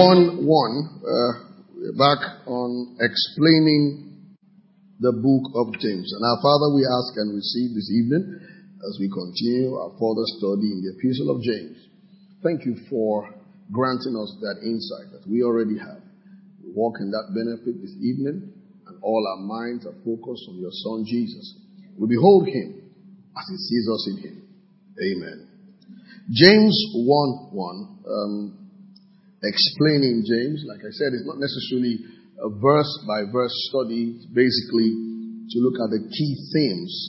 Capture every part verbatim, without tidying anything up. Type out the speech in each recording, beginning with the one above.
one one, uh, we're back on explaining the book of James. And our Father, we ask and receive this evening as we continue our further study in the Epistle of James. Thank you for granting us that insight that we already have. We walk in that benefit this evening, and all our minds are focused on your Son Jesus. We behold him as he sees us in him. Amen. James one one, um, explaining James, like I said, it's not necessarily a verse-by-verse study. It's basically to look at the key themes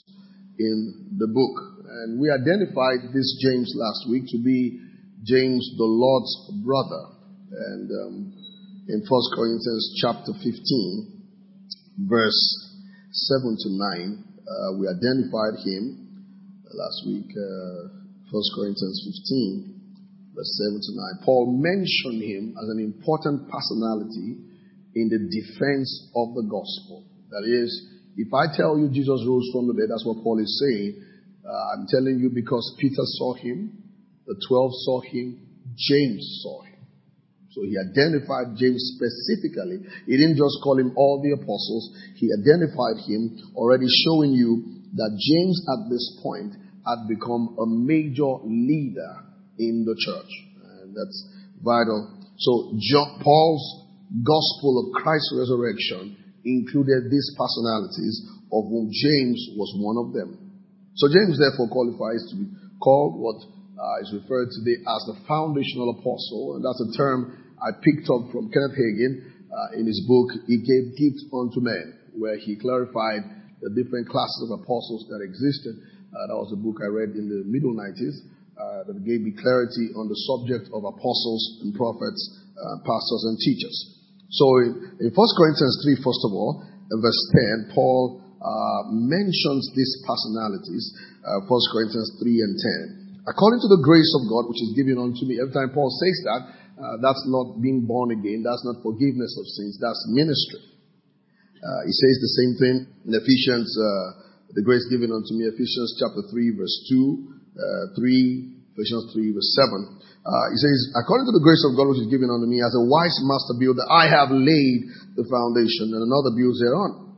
in the book. And we identified this James last week to be James, the Lord's brother. And um, in First Corinthians chapter fifteen, verse seven to nine, uh, we identified him last week, uh, First Corinthians fifteen, verse seven to nine. Paul mentioned him as an important personality in the defense of the gospel. That is, if I tell you Jesus rose from the dead, that's what Paul is saying. Uh, I'm telling you because Peter saw him, the twelve saw him, James saw him. So he identified James specifically. He didn't just call him all the apostles. He identified him, already showing you that James at this point had become a major leader in the church. And that's vital. So John, Paul's gospel of Christ's resurrection included these personalities, of whom James was one of them. So James therefore qualifies to be called what uh, is referred today as the foundational apostle. And that's a term I picked up from Kenneth Hagin uh, in his book, He Gave Gifts Unto Men, where he clarified the different classes of apostles that existed. Uh, that was a book I read in the middle nineties uh, that gave me clarity on the subject of apostles and prophets, uh, pastors and teachers. So in, in First Corinthians three, first of all, in verse ten, Paul uh, mentions these personalities, uh, First Corinthians three and ten. According to the grace of God which is given unto me. Every time Paul says that, uh, that's not being born again, that's not forgiveness of sins, that's ministry. Uh, he says the same thing in Ephesians, uh, the grace given unto me, Ephesians chapter three, verse two, uh, three, Ephesians three, verse seven. Uh, he says, according to the grace of God which is given unto me, as a wise master builder, I have laid the foundation, and another builds thereon.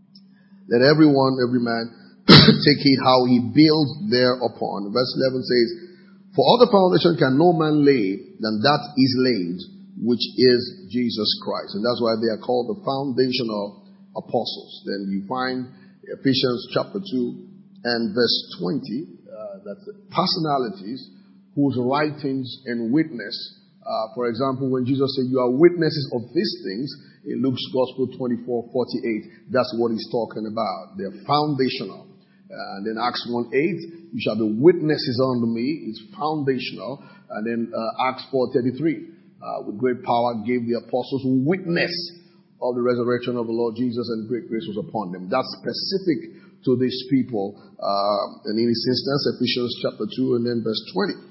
Let everyone, every man, take heed how he builds thereupon. Verse eleven says, for other foundation can no man lay than that is laid, which is Jesus Christ. And that's why they are called the foundational apostles. Then you find Ephesians chapter two and verse twenty, uh, that's personalities whose writings and witness. Uh, for example, when Jesus said, you are witnesses of these things, in Luke's Gospel twenty-four forty-eight, that's what he's talking about. They're foundational. Uh, and then Acts one eight, you shall be witnesses unto me, it's foundational. And then uh, Acts four thirty-three, uh, with great power gave the apostles witness of the resurrection of the Lord Jesus, and great grace was upon them. That's specific to these people. Uh, and in this instance, Ephesians chapter two and then verse twenty.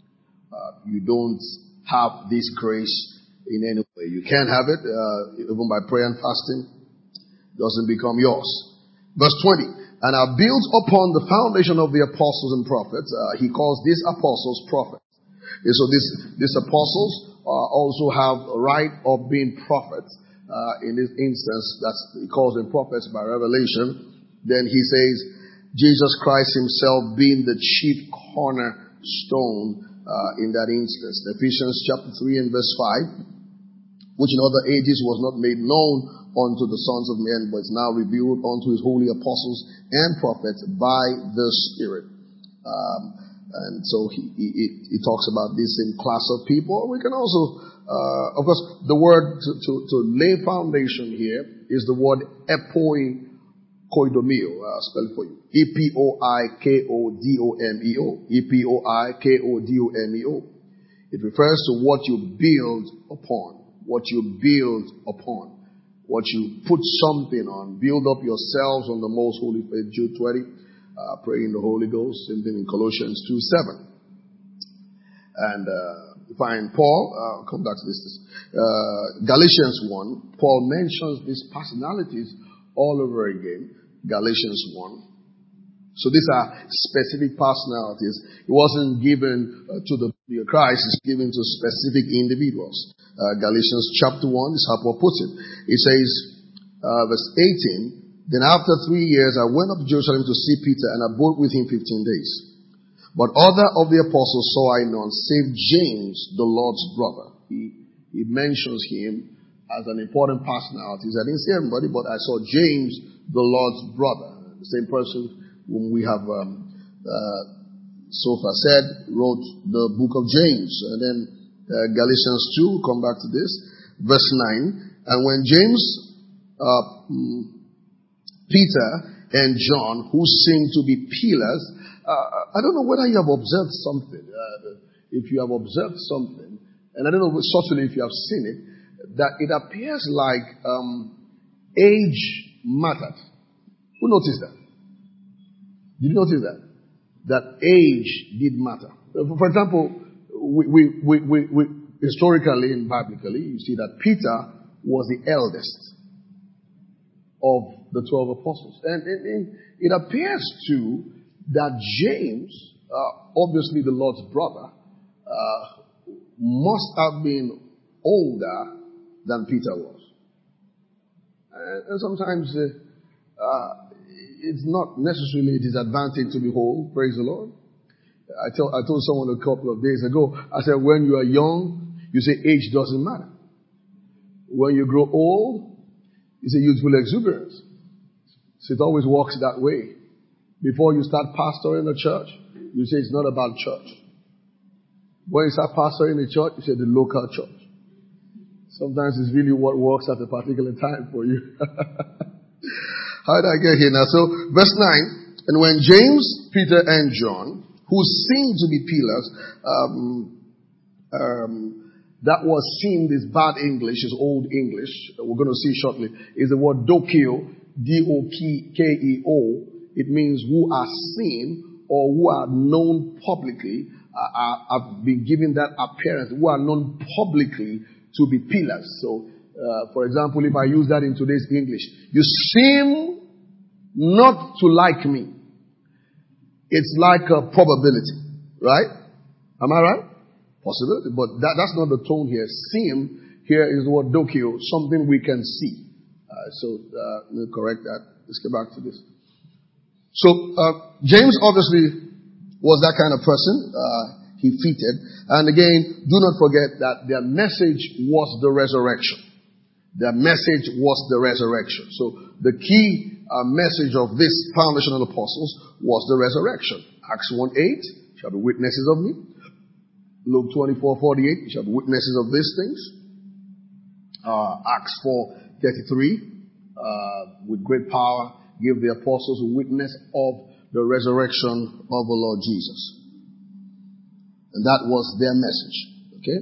Uh, you don't have this grace in any way. You can't have it, uh, even by prayer and fasting. It doesn't become yours. Verse twenty. And are built upon the foundation of the apostles and prophets. Uh, he calls these apostles prophets. And so this, these apostles uh, also have a right of being prophets. Uh, in this instance, that's, he calls them prophets by revelation. Then he says, Jesus Christ himself being the chief cornerstone uh, in that instance. Ephesians chapter three and verse five, which in other ages was not made known unto the sons of men, but is now revealed unto his holy apostles and prophets by the Spirit. Um, and so he, he, he talks about this in class of people. We can also, uh, of course, the word to, to, to lay foundation here is the word epoi koidomio. Uh, spell it for you. E P O I K O D O M E O. E P O I K O D O M E O. It refers to what you build upon. What you build upon. What you put something on. Build up yourselves on the most holy faith. Jude twenty. Uh, pray in the Holy Ghost. Same thing in Colossians two seven. And uh, find Paul. Uh, I'll come back to this. Uh, Galatians one. Paul mentions these personalities all over again. Galatians one. So these are specific personalities. It wasn't given uh, to the Christ is given to specific individuals. Uh, Galatians chapter one is how Paul puts it. It says, uh, verse eighteen, then after three years I went up to Jerusalem to see Peter, and I abode with him fifteen days. But other of the apostles saw I none, save James, the Lord's brother. He, he mentions him as an important personality. I didn't see everybody, but I saw James, the Lord's brother. The same person whom we have um, uh, so far said wrote the book of James. And then uh, Galatians two, we'll come back to this, verse nine. And when James, uh, Peter and John, who seem to be pillars, uh, I don't know whether you have observed something. Uh, if you have observed something, and I don't know certainly if you have seen it, that it appears like um, age mattered. Who noticed that? Did you notice that? That age did matter. For example, we, we, we, we, we historically and biblically, you see that Peter was the eldest of the twelve apostles. And, and, and it appears too that James, uh, obviously the Lord's brother, uh, must have been older than Peter was. And, and sometimes uh, uh, it's not necessarily a disadvantage to behold. Praise the Lord. I, tell, I told someone a couple of days ago, I said, when you are young, you say age doesn't matter. When you grow old, you say youthful exuberance. So it always works that way. Before you start pastoring a church, you say it's not about church. When you start pastoring a church, you say the local church. Sometimes it's really what works at a particular time for you. How did I get here now? So, verse nine, and when James, Peter, and John, who seemed to be pillars, um, um, that was seen, this bad English, is old English, we're going to see shortly, is the word dokeo, D O K E O. It means who are seen or who are known publicly, uh, are, have been given that appearance, who are known publicly to be pillars. So, uh, for example, if I use that in today's English, you seem not to like me. It's like a probability, right? Am I right? Possibility, but that, that's not the tone here. Seem here is the word dokeo, something we can see. Uh, so, uh, let me correct that. Let's get back to this. So, uh, James obviously was that kind of person. Uh, he fitted. And again, do not forget that their message was the resurrection. Their message was the resurrection. So, the key uh, message of this foundation of the apostles was the resurrection. Acts one eight, shall be witnesses of me. Luke twenty-four forty-eight, shall be witnesses of these things. Uh, Acts four thirty-three, uh, with great power, give the apostles a witness of the resurrection of the Lord Jesus. And that was their message. Okay?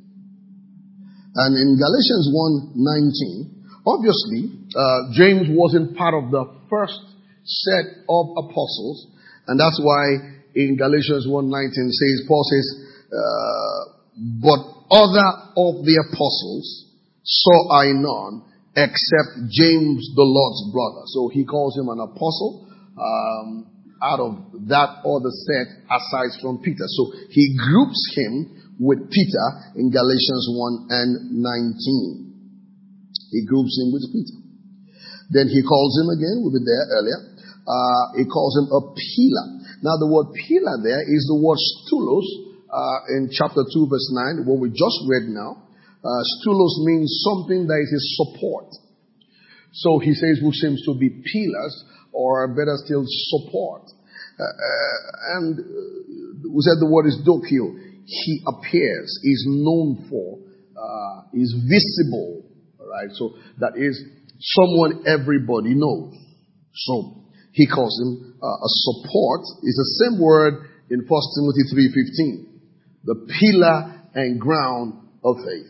And in Galatians one nineteen, obviously, uh, James wasn't part of the first set of apostles. And that's why in Galatians one nineteen says, Paul says, uh, but other of the apostles saw I none, except James the Lord's brother. So he calls him an apostle um, out of that other set aside from Peter. So he groups him with Peter in Galatians one and nineteen. He groups him with Peter. Then he calls him again, we'll be there earlier. Uh, he calls him a pillar. Now the word pillar there is the word stulos uh, in chapter two verse nine, what we just read now. Uh, stulos means something that is a support. So he says, which seems to be pillars, or better still, support. Uh, uh, and uh, we said the word is dokeo. He appears, is known for, uh, is visible. All right, so that is someone everybody knows. So he calls him uh, a support. It's the same word in First Timothy three fifteen. The pillar and ground of faith.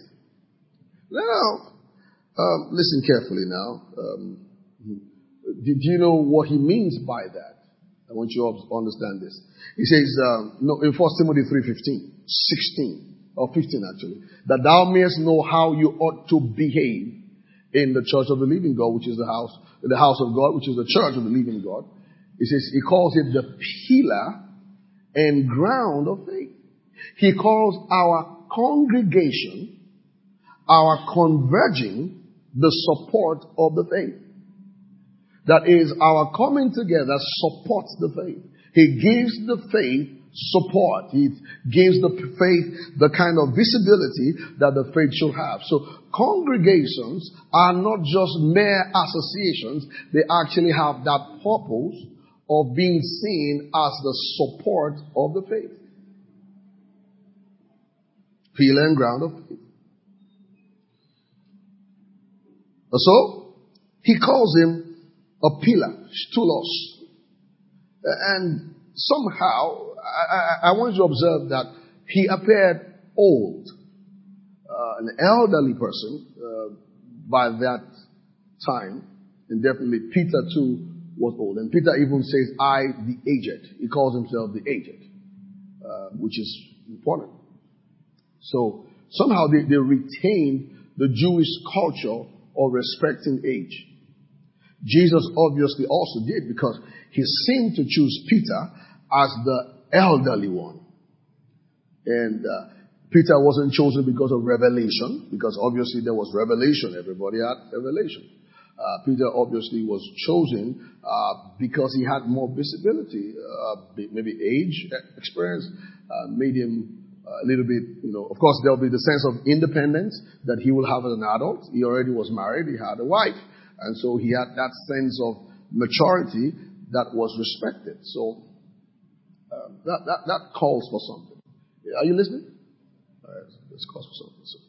Now, um, listen carefully now. Um, did you know what he means by that? I want you all to understand this. He says, um, no, in First Timothy three fifteen, sixteen, or fifteen actually, that thou mayest know how you ought to behave in the church of the living God, which is the house, the house of God, which is the church of the living God. He says, he calls it the pillar and ground of faith. he calls our congregation, our converging, the support of the faith. That is, our coming together supports the faith. He gives the faith support. He gives the faith the kind of visibility that the faith should have. So congregations are not just mere associations. They actually have that purpose of being seen as the support of the faith. Pillar and ground of faith. So, he calls him a pillar, stulos. And somehow, I, I, I want you to observe that he appeared old. Uh, an elderly person uh, by that time. And definitely Peter too was old. And Peter even says, I, the aged. He calls himself the aged. Uh, which is important. So, somehow they, they retained the Jewish culture of respecting age. Jesus obviously also did, because he seemed to choose Peter as the elderly one. And uh, Peter wasn't chosen because of revelation, because obviously there was revelation. Everybody had revelation. Uh, Peter obviously was chosen uh, because he had more visibility, uh, maybe age, experience, uh, made him a little bit, you know, of course there'll be the sense of independence that he will have as an adult. He already was married, he had a wife. And so he had that sense of maturity that was respected. So uh, that, that that calls for something. Are you listening? All right, this calls for something. So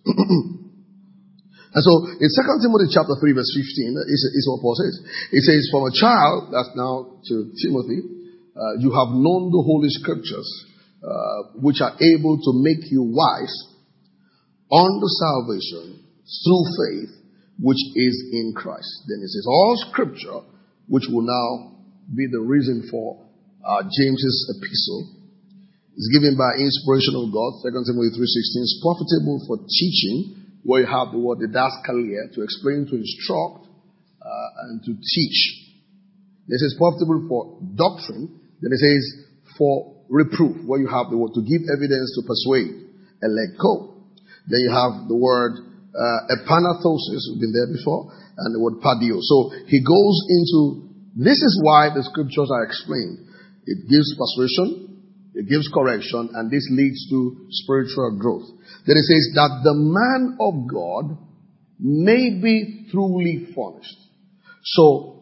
and so in Second Timothy chapter three verse fifteen is, is what Paul says. He says, from a child, that's now to Timothy, uh, you have known the Holy Scriptures, uh, which are able to make you wise unto salvation through faith, which is in Christ. Then it says, all Scripture, which will now be the reason for uh, James's epistle, is given by inspiration of God. Second Timothy three sixteen is profitable for teaching, where you have the word didaskalia, to explain, to instruct, uh, and to teach. This is profitable for doctrine. Then it says for reproof, where you have the word to give evidence, to persuade, eleko. Then you have the word uh, epanathosis, we've been there before, and the word padio. So he goes into, this is why the scriptures are explained. It gives persuasion, it gives correction, and this leads to spiritual growth. Then it says that the man of God may be truly furnished. So,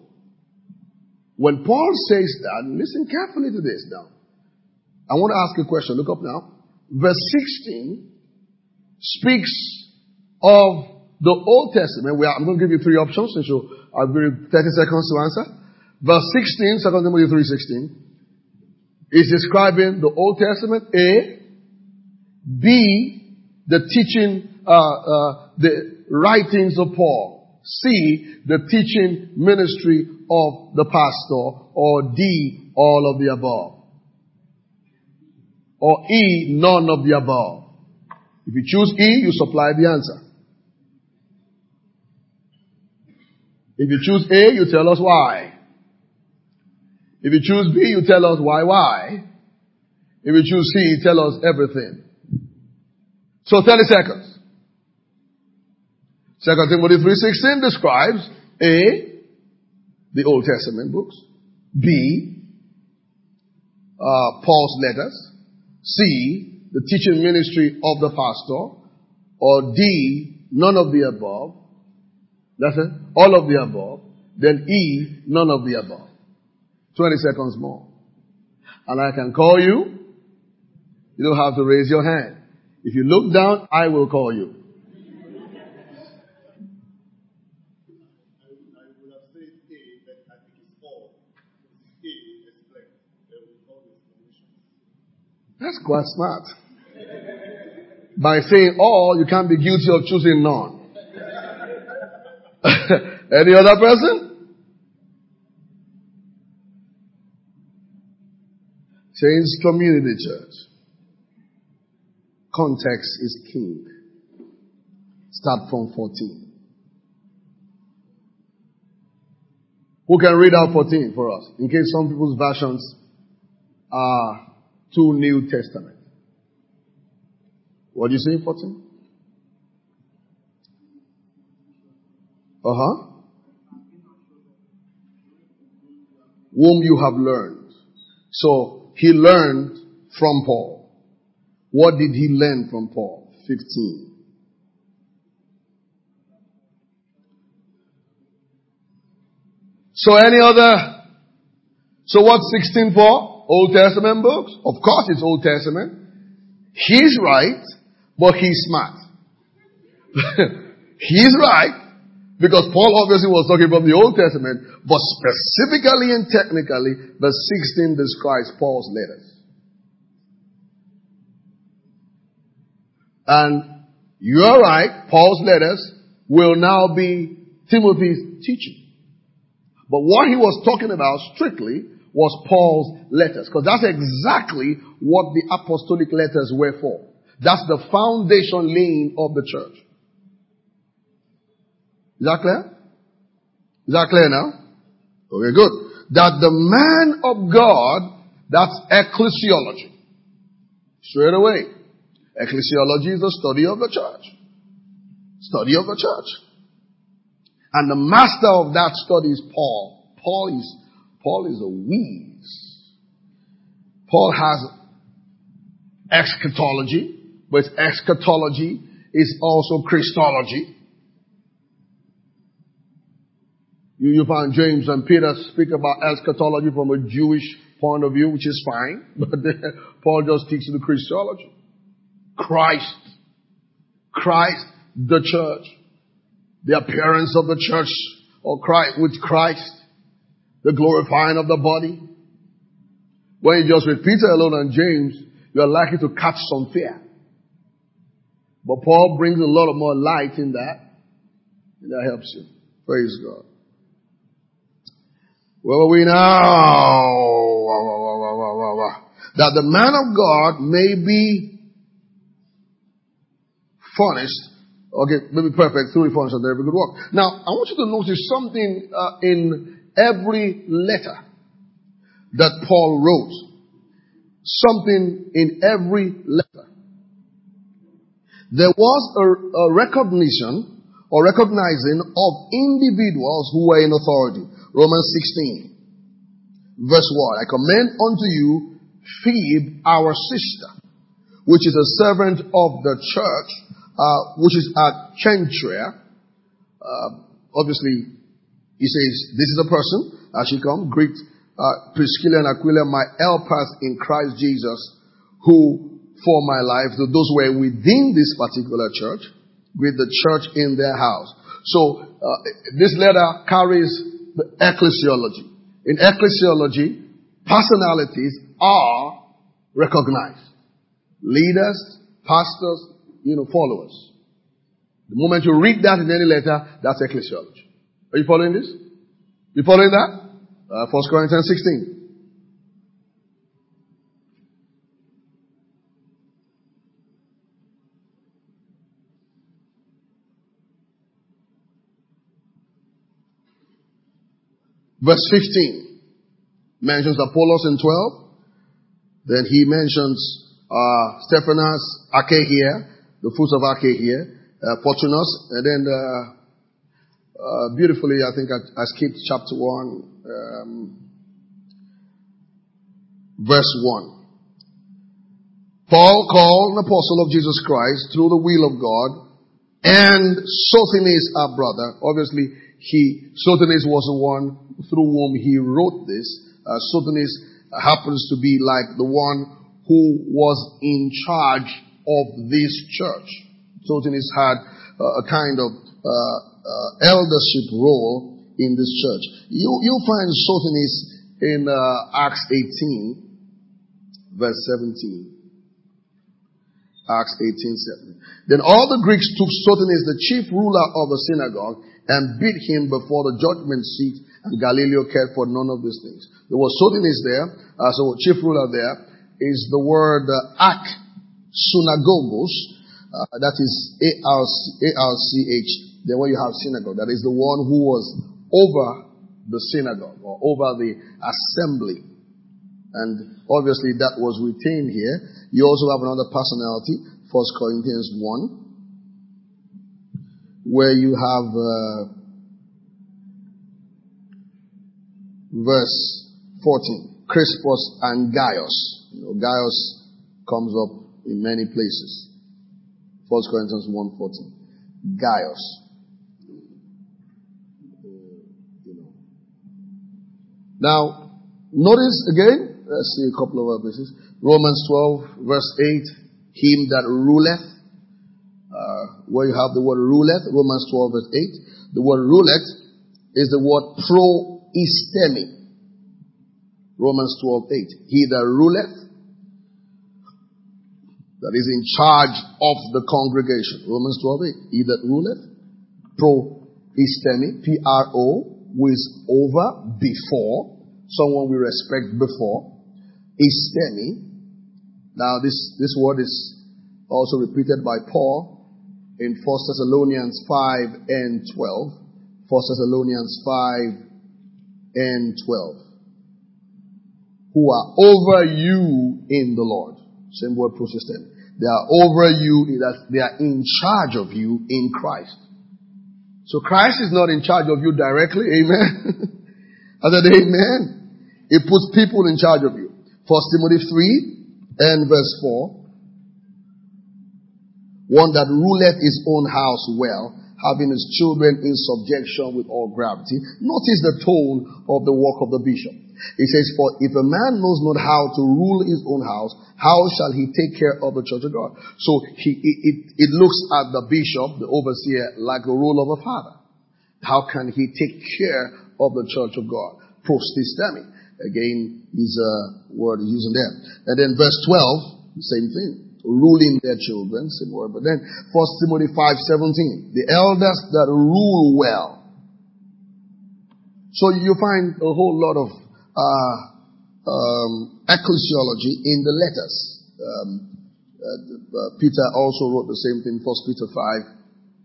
when Paul says that, listen carefully to this now. I want to ask a question. Look up now. Verse sixteen speaks of the Old Testament. We are, I'm going to give you three options, and so I'll give you thirty seconds to answer. Verse sixteen, Second Timothy three sixteen, is describing the Old Testament, A. B, the teaching, uh, uh, the writings of Paul. C, the teaching ministry of the pastor. Or D, all of the above. Or E, none of the above. If you choose E, you supply the answer. If you choose A, you tell us why. If you choose B, you tell us why, why. If you choose C, you tell us everything. So thirty seconds. Second Timothy three sixteen describes A, the Old Testament books. B, uh, Paul's letters. C, the teaching ministry of the pastor. Or D, none of the above. That's it. All of the above. Then E, none of the above. twenty seconds more. And I can call you. You don't have to raise your hand. If you look down, I will call you. That's quite smart. By saying all, you can't be guilty of choosing none. Any other person? Saints Community Church. Context is king. Start from fourteen. Who can read out fourteen for us? In case some people's versions are too New Testament. What do you say in fourteen? Uh-huh. Whom you have learned. So, he learned from Paul. What did he learn from Paul? fifteen. So any other, so what's sixteen for? Old Testament books? Of course it's Old Testament. He's right, but he's smart. He's right, because Paul obviously was talking from the Old Testament, but specifically and technically, verse sixteen describes Paul's letters. And you're right, Paul's letters will now be Timothy's teaching. But what he was talking about strictly was Paul's letters, because that's exactly what the apostolic letters were for. That's the foundation laying of the church. Is that clear? Is that clear now? Okay, good. That the man of God, that's ecclesiology. Straight away. Ecclesiology is the study of the church. Study of the church. And the master of that study is Paul. Paul is, Paul is a whiz. Paul has eschatology, but eschatology is also Christology. You, you find James and Peter speak about eschatology from a Jewish point of view, which is fine, but Paul just teaches the Christology. Christ. Christ, the church. The appearance of the church or Christ, with Christ. The glorifying of the body. When you just read Peter alone and James, you are likely to catch some fear. But Paul brings a lot of more light in that. And that helps you. Praise God. Where are we now? That the man of God may be furnished. Okay, maybe perfect through the furnished and every good work. Now, I want you to notice something uh, in every letter that Paul wrote. Something in every letter. There was a, a recognition or recognizing of individuals who were in authority. Romans sixteen, verse one. I commend unto you Phoebe, our sister, which is a servant of the church, uh, which is at Cenchrea. Uh, obviously, he says, this is a person, as she comes, greet uh, Priscilla and Aquila, my helpers in Christ Jesus, who for my life, so those were within this particular church, with the church in their house. So, uh, this letter carries the ecclesiology. In ecclesiology, personalities are recognized. Leaders, pastors, you know, followers. The moment you read that in any letter, that's ecclesiology. Are you following this? You following that? Uh, First Corinthians sixteen. Verse fifteen mentions Apollos in twelve. Then he mentions uh, Stephanas, Achaia, the fruits of Achaia, uh, Fortunus, and then uh, uh, beautifully, I think I, I skipped chapter one, um, verse one. Paul, called an apostle of Jesus Christ through the will of God, and Sosthenes, our brother. Obviously, he Sosthenes was the one through whom he wrote this. Uh, Sosthenes happens to be like the one who was in charge of this church. Sosthenes had uh, a kind of uh, uh, eldership role in this church. You, you'll find Sosthenes in uh, Acts eighteen, verse seventeen. Acts eighteen, seventeen. Then all the Greeks took Sosthenes, the chief ruler of the synagogue, and beat him before the judgment seat, and Galileo cared for none of these things. There was Sosthenes there, uh, so chief ruler there, is the word uh, ak, synagogos, uh, that is A R C H, then when you have synagogue, that is the one who was over the synagogue, or over the assembly. And obviously that was retained here. You also have another personality, First Corinthians one, where you have uh, verse fourteen. Crispus and Gaius. You know, Gaius comes up in many places. First Corinthians one fourteen. Gaius. You know. Now, notice again, let's see a couple of other places. Romans twelve, verse eight. Him that ruleth. Uh, where you have the word ruleth. Romans twelve, verse eight. The word ruleth is the word proistemi. Romans twelve, eight. He that ruleth, that is in charge of the congregation. Romans twelve, eight. He that ruleth, proistemi, P R O, who is over, before, someone we respect before. Istemi. Now this, this word is also repeated by Paul in First Thessalonians five and twelve. First Thessalonians five and twelve. Who are over you in the Lord. Same word prosystem. They are over you, they are in charge of you in Christ. So Christ is not in charge of you directly, amen? I said amen. He puts people in charge of you. First Timothy three and verse four. One that ruleth his own house well, having his children in subjection with all gravity. Notice the tone of the work of the bishop. It says, for if a man knows not how to rule his own house, how shall he take care of the church of God? So he, it, it, it looks at the bishop, the overseer, like the role of a father. How can he take care of the church of God? Prostistemi. Again, is a word he's using there. And then verse twelve, same thing. Ruling their children, same word. But then First Timothy five seventeen. The elders that rule well. So you find a whole lot of Uh, um, ecclesiology in the letters. Um, uh, uh, Peter also wrote the same thing, First Peter five.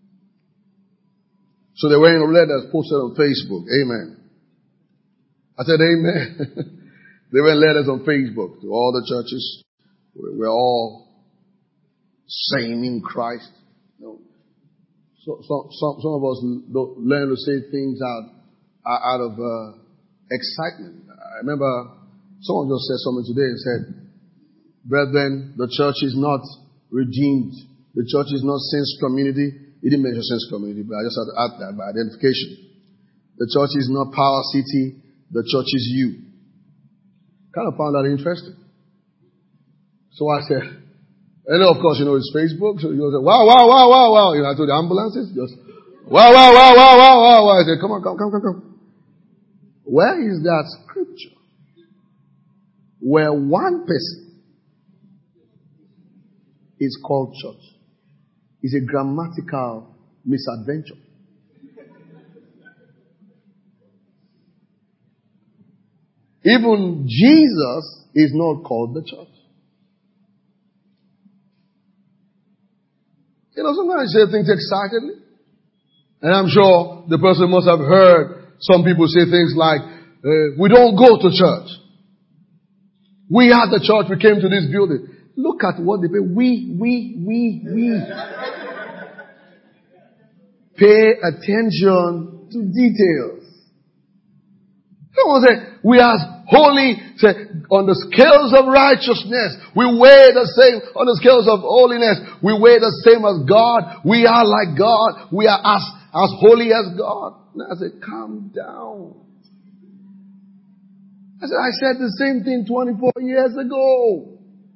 So they were in letters posted on Facebook. Amen. I said amen. They were in letters on Facebook to all the churches. We're, we're all same in Christ. You know. So, so, some, some of us learn to say things out, out of uh, excitement. I remember someone just said something today and said, brethren, the church is not redeemed. The church is not saints community. He didn't mention saints community, but I just had to add that by identification. The church is not Power City. The church is you. Kind of found that interesting. So I said, and then of course, you know, it's Facebook. So you say, wow, wow, wow, wow, wow. You know, I told the ambulances, just, wow, wow, wow, wow, wow, wow, wow. I said, come on, come, come, come, come. Where is that scripture where one person is called church? It's a grammatical misadventure. Even Jesus is not called the church. You know, sometimes you say things excitedly. And I'm sure the person must have heard some people say things like, uh, we don't go to church. We are the church. We came to this building. Look at what they pay. We, we, we, we. Pay attention to details. Someone say, we are holy. Say, on the scales of righteousness, we weigh the same. On the scales of holiness, we weigh the same as God. We are like God. We are as, as holy as God. And I said, calm down. I said, I said the same thing twenty-four years ago.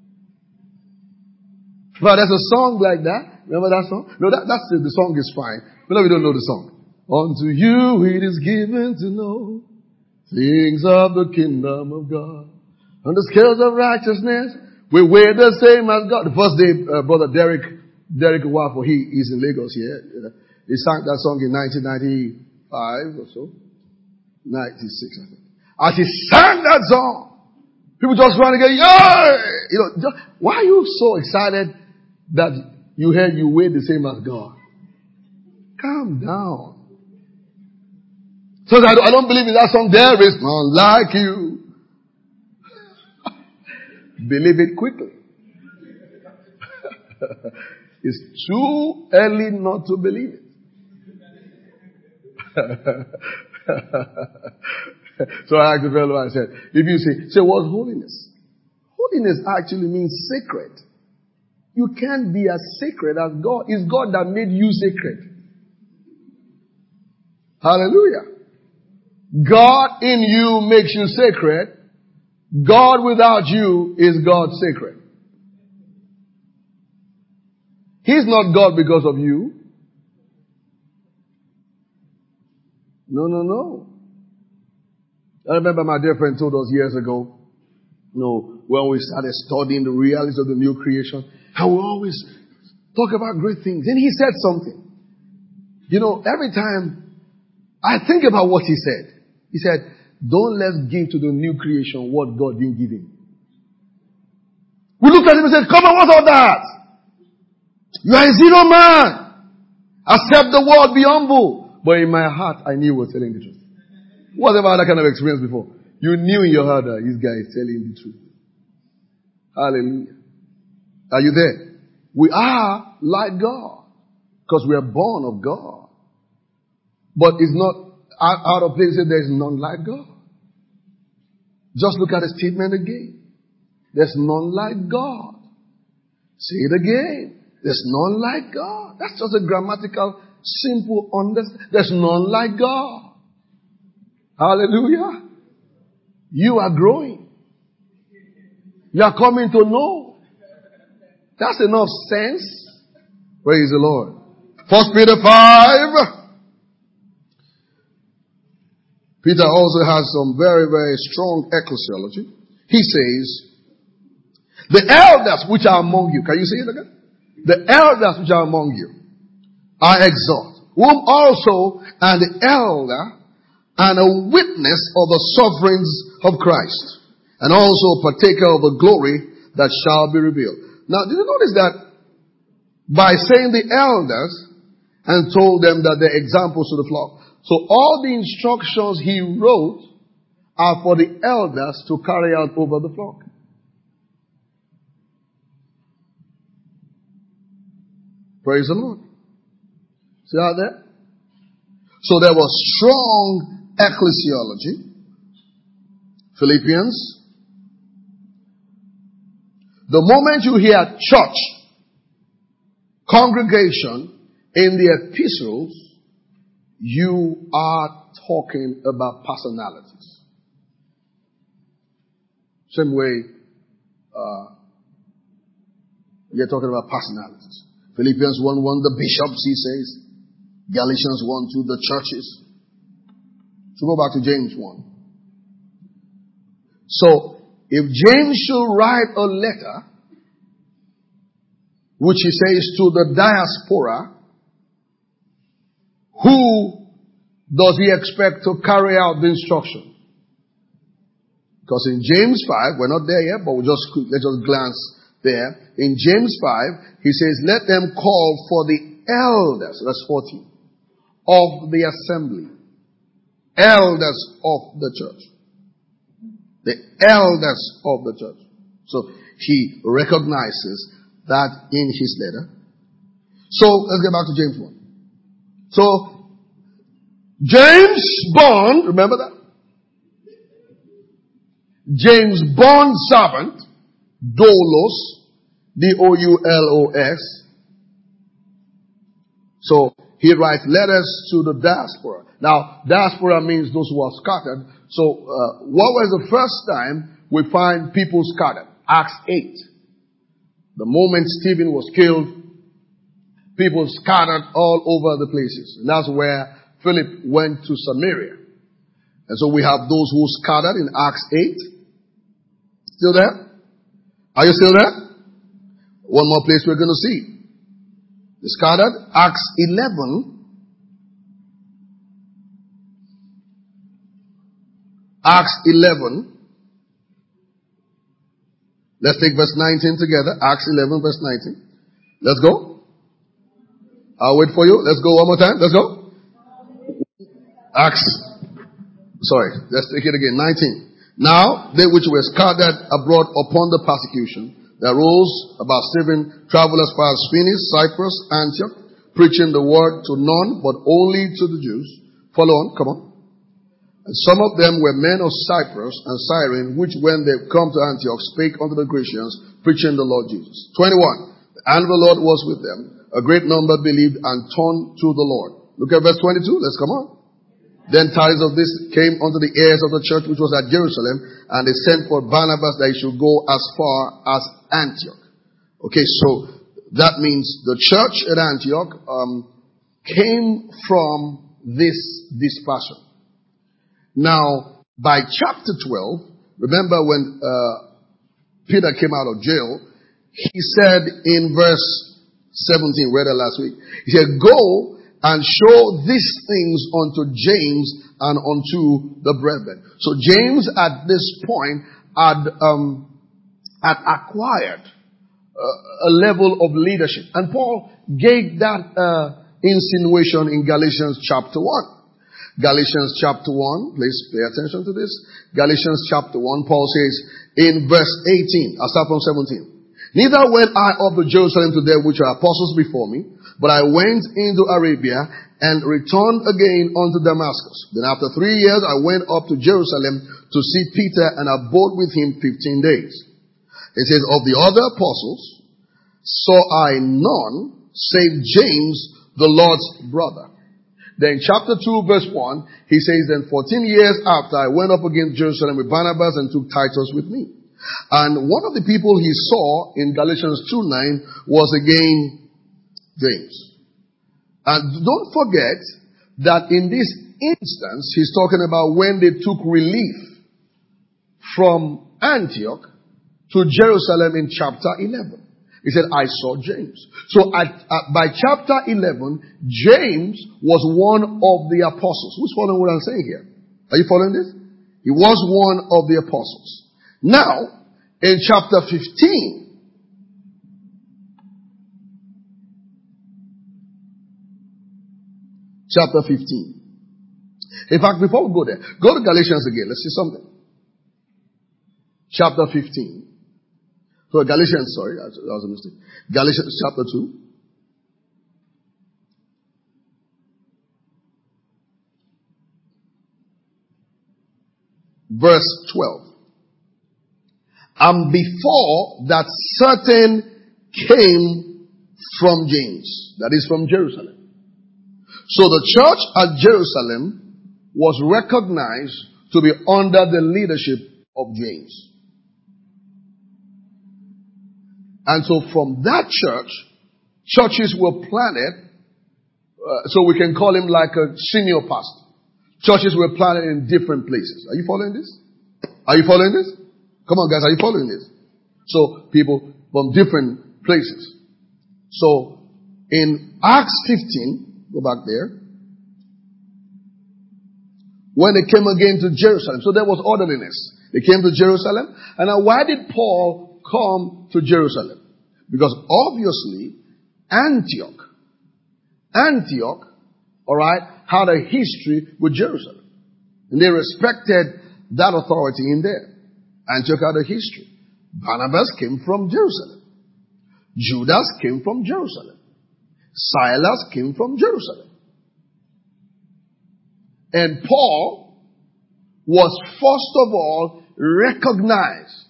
But there's a song like that. Remember that song? No, that, that's it. The song is fine. But we don't know the song. Unto you it is given to know things of the kingdom of God. On the scales of righteousness, we weigh the same as God. The first day, uh, Brother Derek, Derek Wafo, he is in Lagos here. Uh, he sang that song in nineteen ninety-five or so. ninety-six, I think. As he sang that song, people just ran again, yay! You know, just, why are you so excited that you heard you weigh the same as God? Calm down. So I don't, I don't believe in that song. There is none like you. Believe it quickly. It's too early not to believe it. So I asked the fellow, I said, if you say, say, what's holiness? Holiness actually means sacred. You can't be as sacred as God. It's God that made you sacred. Hallelujah. God in you makes you sacred. God without you is God sacred. He's not God because of you. No, no, no. I remember my dear friend told us years ago, you know, when we started studying the realities of the new creation, and we always talk about great things. And he said something. You know, every time I think about what he said, he said, don't let's give to the new creation what God didn't give him. We looked at him and said, come on, what's all that? You are a zero man. Accept the word, be humble. But in my heart, I knew he was telling the truth. Whatever other kind of experience before. You knew in your heart that this guy is telling the truth. Hallelujah. Are you there? We are like God. Because we are born of God. But it's not out, out of place that there is none like God. Just look at the statement again. There's none like God. Say it again. There's none like God. That's just a grammatical, simple understanding. There's none like God. Hallelujah. You are growing. You are coming to know. That's enough sense. Praise the Lord. First Peter five. Peter also has some very, very strong ecclesiology. He says, the elders which are among you, can you say it again? The elders which are among you, I exhort, whom also an elder and a witness of the sufferings of Christ, and also partaker of the glory that shall be revealed. Now, did you notice that by saying the elders and told them that they're examples to the flock? So all the instructions he wrote are for the elders to carry out over the flock. Praise the Lord. See out there? So there was strong ecclesiology. Philippians. The moment you hear church, congregation in the epistles, you are talking about personalities. Same way uh, you're talking about personalities. Philippians one one, the bishops, he says. Galatians one two, the churches. So go back to James one. So, if James should write a letter, which he says to the diaspora, who does he expect to carry out the instruction? Because in James five, we're not there yet, but we'll just, let's just glance there. In James five, he says, let them call for the elders, verse fourteen, of the assembly. Elders of the church. The elders of the church. So he recognizes that in his letter. So let's get back to James one. So James Bond, remember that? James Bond servant, doulos, D O U L O S. So he writes letters to the diaspora. Now, diaspora means those who are scattered. So, uh, what was the first time we find people scattered? Acts eight. The moment Stephen was killed, people scattered all over the places. And that's where Philip went to Samaria. And so we have those who scattered in Acts eight. Still there? Are you still there? One more place we're going to see. The scattered, Acts eleven. Acts eleven. Let's take verse nineteen together. Acts eleven, verse nineteen. Let's go. I'll wait for you. Let's go one more time. Let's go. Acts. Sorry. Let's take it again. nineteen. Now, they which were scattered abroad upon the persecution There arose about seven travelers as far as Phoenix, Cyprus, Antioch, preaching the word to none, but only to the Jews. Follow on, come on. And some of them were men of Cyprus and Cyrene, which when they come to Antioch spake unto the Christians, preaching the Lord Jesus. twenty-one. The hand of the Lord was with them. A great number believed and turned to the Lord. Look at verse twenty-two. Let's come on. Then tidings of this came unto the ears of the church which was at Jerusalem, and they sent for Barnabas that he should go as far as Antioch. Okay, so that means the church at Antioch um, came from this dispersion. Now, by chapter twelve, remember when uh, Peter came out of jail, he said in verse seventeen, read it last week, he said, go and show these things unto James and unto the brethren. So James at this point had, um, had acquired uh, a level of leadership. And Paul gave that uh, insinuation in Galatians chapter one. Galatians chapter one, please pay attention to this. Galatians chapter one, Paul says in verse eighteen, I'll start from seventeen. Neither went I up to Jerusalem to them which are apostles before me, but I went into Arabia and returned again unto Damascus. Then after three years I went up to Jerusalem to see Peter and abode with him fifteen days. It says, of the other apostles saw I none save James, the Lord's brother. Then chapter two verse one, he says, then fourteen years after I went up against Jerusalem with Barnabas and took Titus with me. And one of the people he saw in Galatians two nine was again James. And don't forget that in this instance, he's talking about when they took relief from Antioch to Jerusalem in chapter eleven. He said, I saw James. So at, at, by chapter eleven, James was one of the apostles. Who's following what I'm saying here? Are you following this? He was one of the apostles. Now, in chapter fifteen, chapter fifteen. In fact, before we go there, go to Galatians again. Let's see something. Chapter fifteen. So Galatians, sorry, that was a mistake. Galatians chapter two. Verse twelve. And before that certain came from James, that is from Jerusalem. So the church at Jerusalem was recognized to be under the leadership of James. And so from that church, churches were planted, uh, so we can call him like a senior pastor. Churches were planted in different places. Are you following this? Are you following this? Come on guys, are you following this? So people from different places. So in Acts fifteen, go back there, when they came again to Jerusalem, so there was orderliness. They came to Jerusalem. And now why did Paul come to Jerusalem? Because obviously Antioch, Antioch, alright, had a history with Jerusalem. And they respected that authority in there. Antioch had a history. Barnabas came from Jerusalem. Judas came from Jerusalem. Silas came from Jerusalem. And Paul was first of all recognized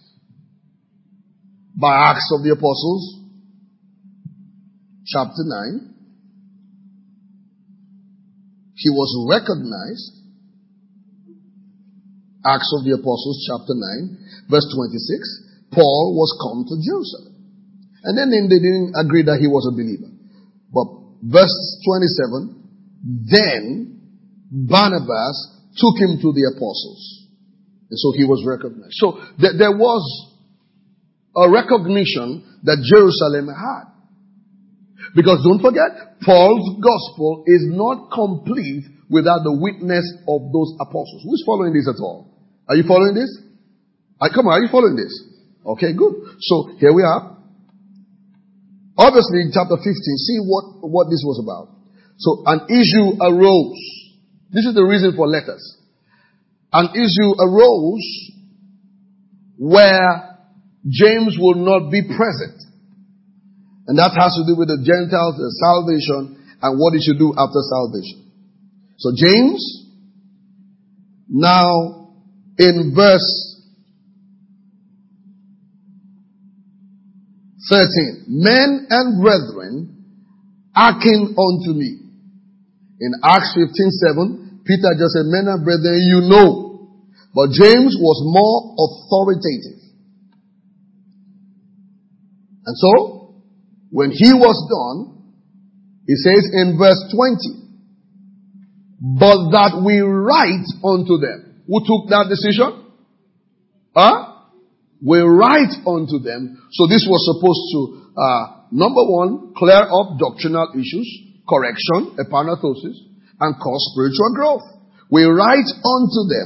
by Acts of the Apostles, chapter nine. He was recognized. Acts of the Apostles, chapter nine, verse twenty-six. Paul was come to Jerusalem. And then they didn't agree that he was a believer. But verse twenty-seven, then Barnabas took him to the apostles. And so he was recognized. So th- there was a recognition that Jerusalem had. Because don't forget, Paul's gospel is not complete without the witness of those apostles. Who's following this at all? Are you following this? I, come on, are you following this? Okay, good. So here we are. Obviously, in chapter fifteen, see what, what this was about. So an issue arose. This is the reason for letters. An issue arose where James will not be present. And that has to do with the Gentiles, the salvation, and what he should do after salvation. So James, now in verse thirteen, men and brethren, hearken unto me. In Acts fifteen seven, Peter just said, men and brethren, you know. But James was more authoritative. And so, when he was done, he says in verse twenty, but that we write unto them. Who took that decision? Huh? We write unto them. So this was supposed to, uh, number one, clear up doctrinal issues, correction, epanathosis, and cause spiritual growth. We write unto them,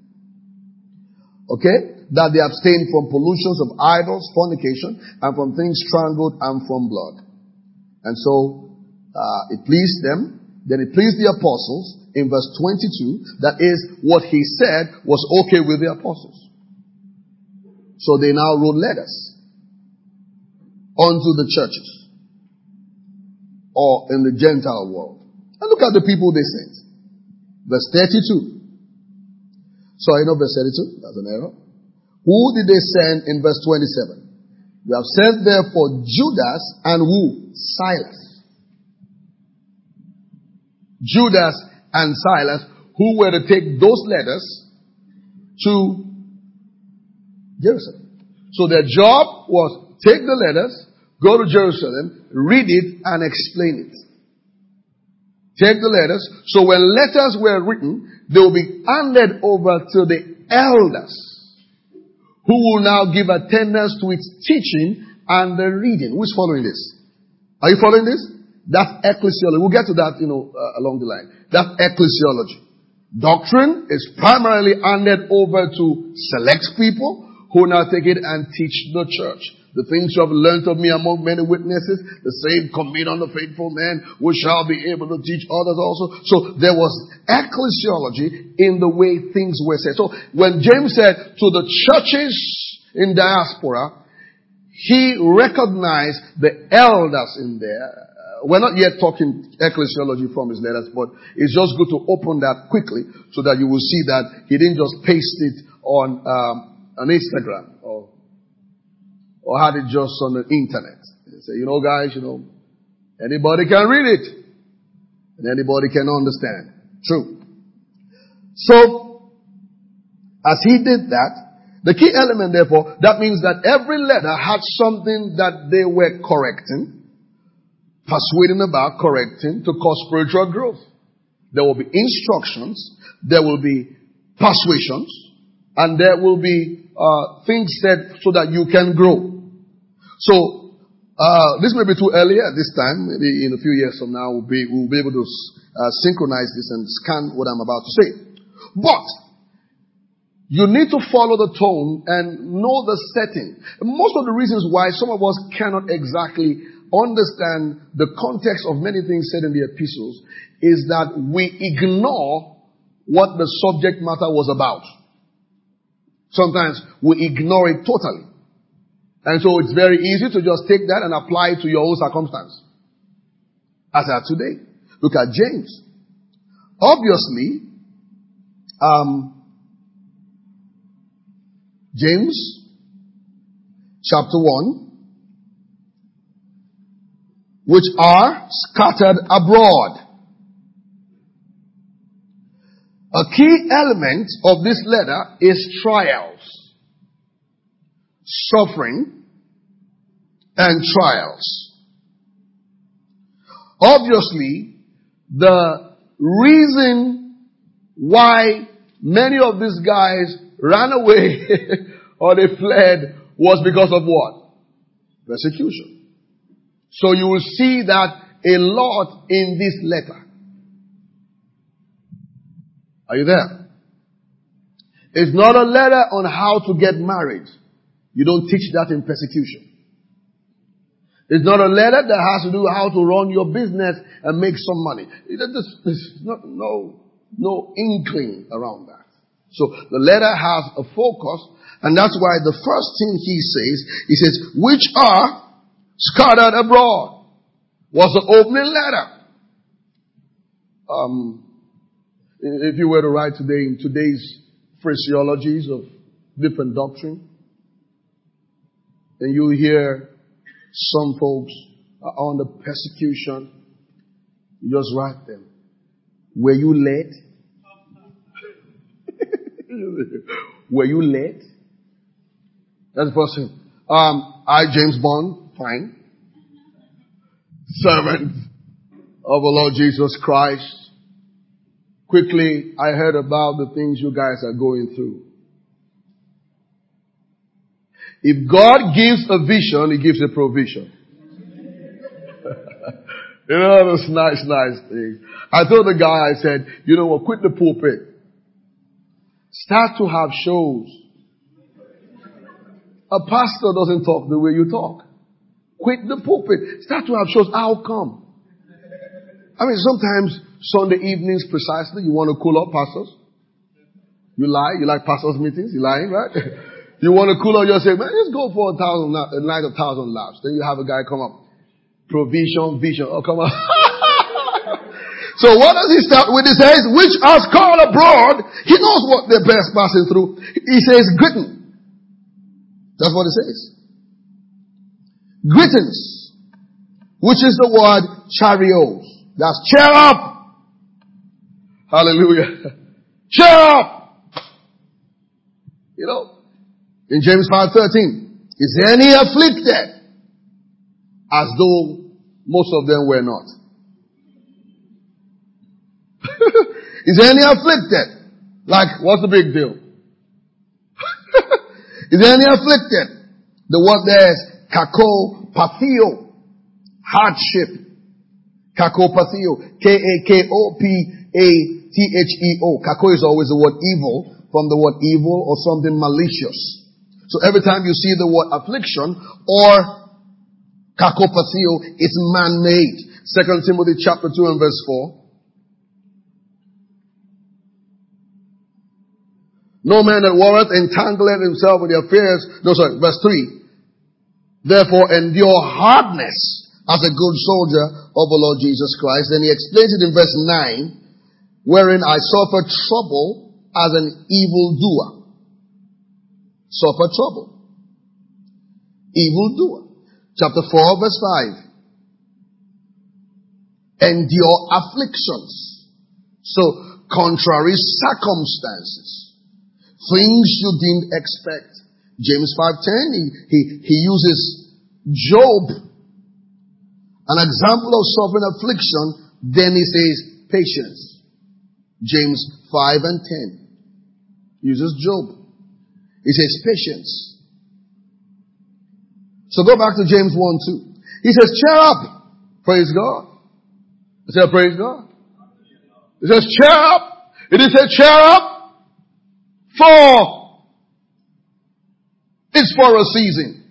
okay, that they abstain from pollutions of idols, fornication, and from things strangled, and from blood. And so, uh, it pleased them. Then it pleased the apostles in verse twenty-two. That is, what he said was okay with the apostles. So they now wrote letters unto the churches, or in the Gentile world. And look at the people they sent. Verse thirty-two. Sorry, not verse thirty-two. That's an error. Who did they send in verse twenty-seven? We have sent therefore Judas and who? Silas. Judas and Silas, who were to take those letters to Jerusalem. So their job was take the letters, go to Jerusalem, read it, and explain it. Take the letters. So when letters were written, they will be handed over to the elders, who will now give attendance to its teaching and the reading. Who's following this? Are you following this? That's ecclesiology. We'll get to that, you know, uh, along the line. That's ecclesiology. Doctrine is primarily handed over to select people who now take it and teach the church. The things you have learned of me among many witnesses, the same commit on the faithful man, who shall be able to teach others also. So there was ecclesiology in the way things were said. So when James said to the churches in diaspora, he recognized the elders in there. We're not yet talking ecclesiology from his letters, but it's just good to open that quickly so that you will see that he didn't just paste it on um, on Instagram or or had it just on the internet. He said, you know, guys, you know, anybody can read it and anybody can understand. True. So, as he did that, the key element, therefore, that means that every letter had something that they were correcting, persuading about, correcting, to cause spiritual growth. There will be instructions, there will be persuasions, and there will be uh, things said so that you can grow. So, uh, this may be too early at this time. Maybe in a few years from now, we'll be, we'll be able to uh, synchronize this and scan what I'm about to say. But, you need to follow the tone and know the setting. Most of the reasons why some of us cannot exactly understand the context of many things said in the epistles is that we ignore what the subject matter was about. Sometimes we ignore it totally. And so it's very easy to just take that and apply it to your own circumstance. As at today. Look at James. Obviously, um, James chapter one, which are scattered abroad. A key element of this letter is trials, suffering, and trials. Obviously, the reason why many of these guys ran away or they fled was because of what? Persecution. So you will see that a lot in this letter. Are you there? It's not a letter on how to get married. You don't teach that in persecution. It's not a letter that has to do how to run your business and make some money. There's not, no, no inkling around that. So the letter has a focus, and that's why the first thing he says, he says, which are scattered abroad, was the opening letter. Um, if you were to write today in today's phraseologies of different doctrine, and you hear some folks are under persecution, you just write them. Were you led? Were you led? That's the first thing. Um, I, James Bond, fine. Servant of the Lord Jesus Christ. Quickly, I heard about the things you guys are going through. If God gives a vision, He gives a provision. You know, those nice, nice things. I told the guy, I said, you know what, quit the pulpit. Start to have shows. A pastor doesn't talk the way you talk. Quit the pulpit. Start to have shows. How come? I mean, sometimes Sunday evenings precisely, you want to cool up pastors. You lie. You like pastors' meetings. You lying, right? You want to cool up, you say, man, just go for a thousand, a night of thousand laughs. Then you have a guy come up. Provision, vision. Oh, come on. So what does he start with? He says, which are called abroad. He knows what they're best passing through. He says, greeting. That's what it says. Greetings. Which is the word charios. That's cheer up. Hallelujah. Cheer up. You know, in James five thirteen, is there any afflicted? As though most of them were not. Is there any afflicted? Like, what's the big deal? Is there any afflicted? The word there is kakopatheo. Hardship. Kakopatheo. K A K O P A T H E O. Kako is always the word evil, from the word evil or something malicious. So every time you see the word affliction or kakopatheo, it's man-made. Second Timothy chapter two and verse four. No man that warreth entangleth himself with the affairs. No, sorry, verse three. Therefore endure hardness as a good soldier of the Lord Jesus Christ. Then he explains it in verse nine, wherein I suffer trouble as an evildoer. Suffer trouble. Evildoer. Chapter four, verse five. Endure afflictions. So, contrary circumstances. Things you didn't expect. James five ten, he, he, he uses Job, an example of suffering affliction. Then he says patience. James five and ten. Uses Job. He says patience. So go back to James one two. He says, cheer up. Praise God. He said, praise God. He says, cheer up. It is a cheer up. For it's for a season.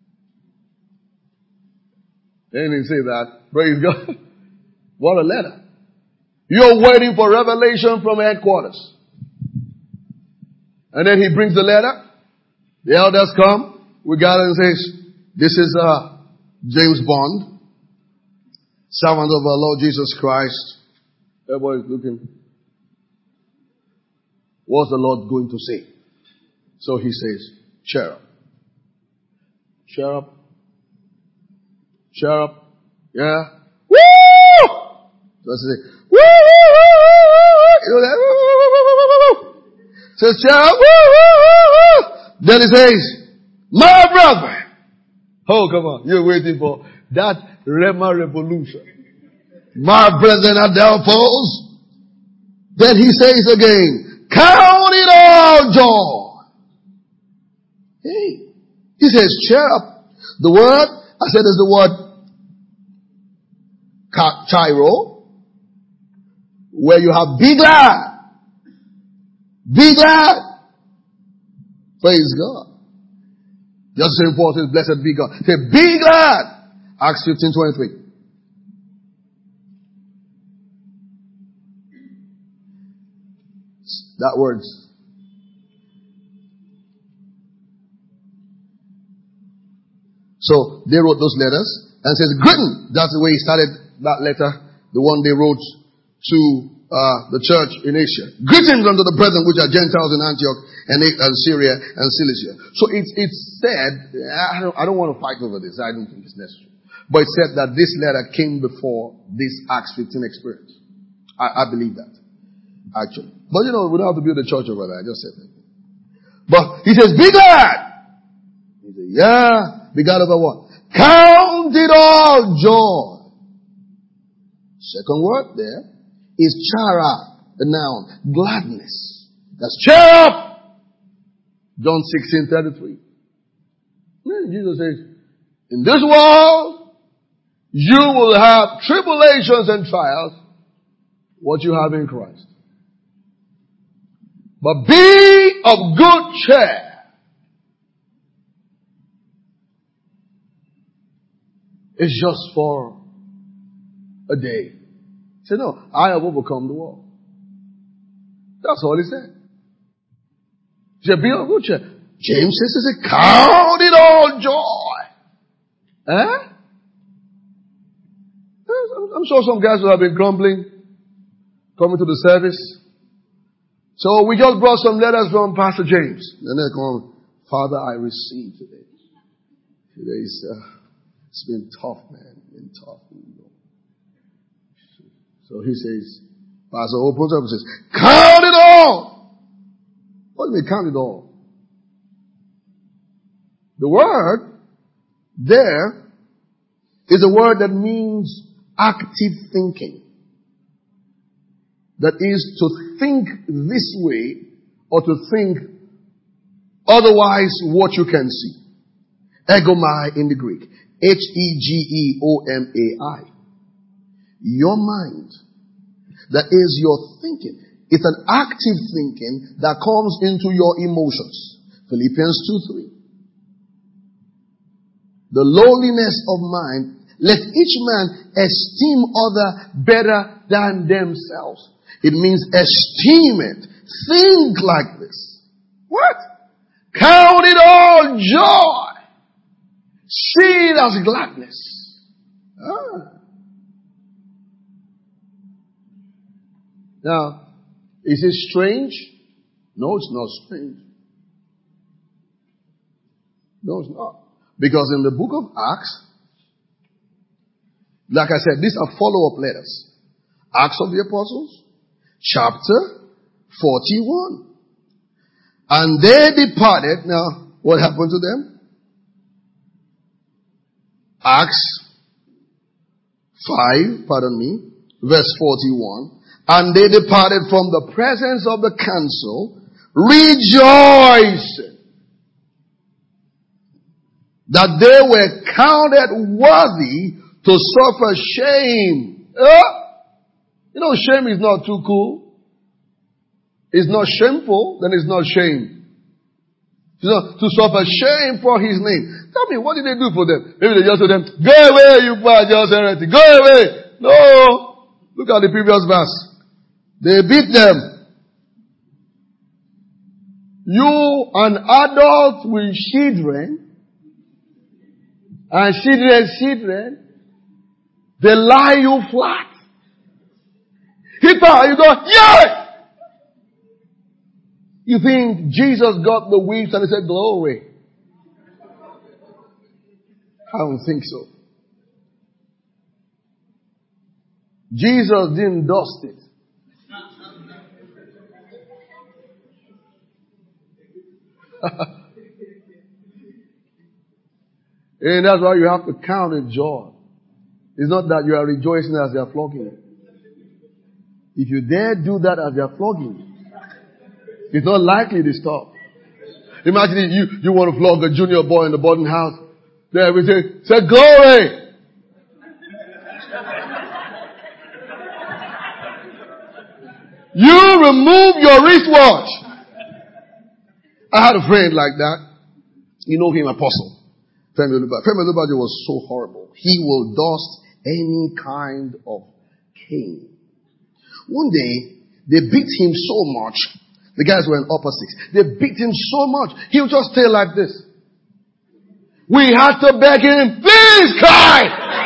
They didn't say that. Praise God. What a letter. You're waiting for revelation from headquarters. And then he brings the letter. The elders come. We gather and says, this is uh, James Bond, servant of our Lord Jesus Christ. Everybody's looking. What's the Lord going to say? So he says, cheer up. Cheer up. Cheer up. Yeah. Woo! So I say, woo, woo, woo, you know that? Woo, woo, woo, woo, woo, woo. Says, cheer up. Woo, woo, woo, woo. Then he says, my brother. Oh, come on. You're waiting for that Rema revolution. My brethren are downfalls. Then he says again, count it all joy. Hey. He says, cheer up. The word, I said is the word chairo, where you have be glad. Be glad. Praise God. Just so important, blessed be God. Say, be glad. Acts fifteen twenty-three. That word, So they wrote those letters and says, "Greeting." That's the way he started that letter, the one they wrote to uh, the church in Asia. "Greetings unto the brethren which are Gentiles in Antioch and, and Syria and Cilicia." So it's it's said, I don't, I don't want to fight over this. I don't think it's necessary. But it said that this letter came before this Acts fifteen experience. I, I believe that, actually. But you know, we don't have to build a church over there. I just said that. But he says, "Be glad." He said, "Yeah, be glad over what? Count it all joy." Second word there is chara, the noun, gladness. That's cheer up. John sixteen thirty-three. Jesus says, "In this world, you will have tribulations and trials, what you have in Christ. But be of good cheer." It's just for a day. He said, "No, I have overcome the world." That's all he said. He said, "Be of good cheer." James says, he said, "Count it all joy." Eh? I'm sure some guys will have been grumbling coming to the service. So we just brought some letters from Pastor James. And they're going, "Father, I received today. Today's, uh, it's been tough, man. It's been tough. So he says, Pastor opens up and says, "Count it all." What do you mean, count it all? The word there is a word that means active thinking. That is to think this way or to think otherwise what you can see. Egomai in the Greek. H E G E O M A I. Your mind. That is your thinking. It's an active thinking that comes into your emotions. Philippians two three. The lowliness of mind. Let each man esteem other better than themselves. It means esteem it. Think like this. What? Count it all joy. See it as gladness. Ah. Now, is it strange? No, it's not strange. No, it's not. Because in the book of Acts, like I said, these are follow-up letters. Acts of the Apostles, chapter forty-one. And they departed. Now, what happened to them? Acts five, pardon me, verse forty-one. And they departed from the presence of the council, rejoicing that they were counted worthy to suffer shame. Uh, you know, shame is not too cool. It's not shameful, then it's not shame. You know, to suffer shame for his name. Tell me, what did they do for them? Maybe they just told them, "Go away, you bad just heresy. Go away." No. Look at the previous verse. They beat them. You, an adult with children, and children's children, they lie you flat. Hit her, you go, yeah! You think Jesus got the whips and he said, "Glory"? I don't think so. Jesus didn't dust it. And that's why you have to count it joy. It's not that you are rejoicing as they are flogging you. If you dare do that as they are flogging you, it's not likely to stop. Imagine if you, you want to flog a junior boy in the boarding house. There we say, say "Glory." You remove your wristwatch. I had a friend like that. You know him, Apostle. Femi Olubajo. Femi Olubajo was so horrible. He will dust any kind of cane. One day, they beat him so much. The guys were in upper six. They beat him so much. He would just stay like this. We had to beg him, please cry.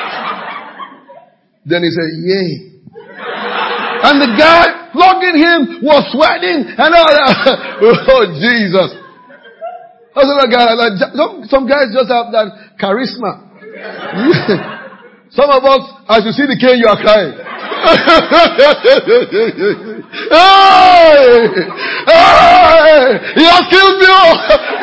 Then he said, yay. And the guy flogging him was sweating and all that. Oh, Jesus. That's what guy, like, some, some guys just have that charisma. Some of us, as you see the cane, you are crying. Hey! Hey! He has killed me all.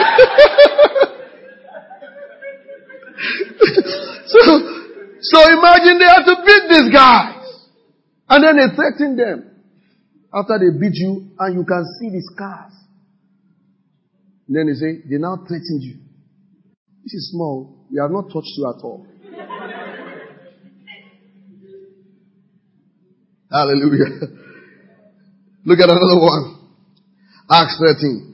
so, so imagine they have to beat these guys. And then they threaten them. After they beat you, and you can see the scars. And then they say, they now threatened you. This is small. We have not touched you at all. Hallelujah. Look at another one. Acts thirteen.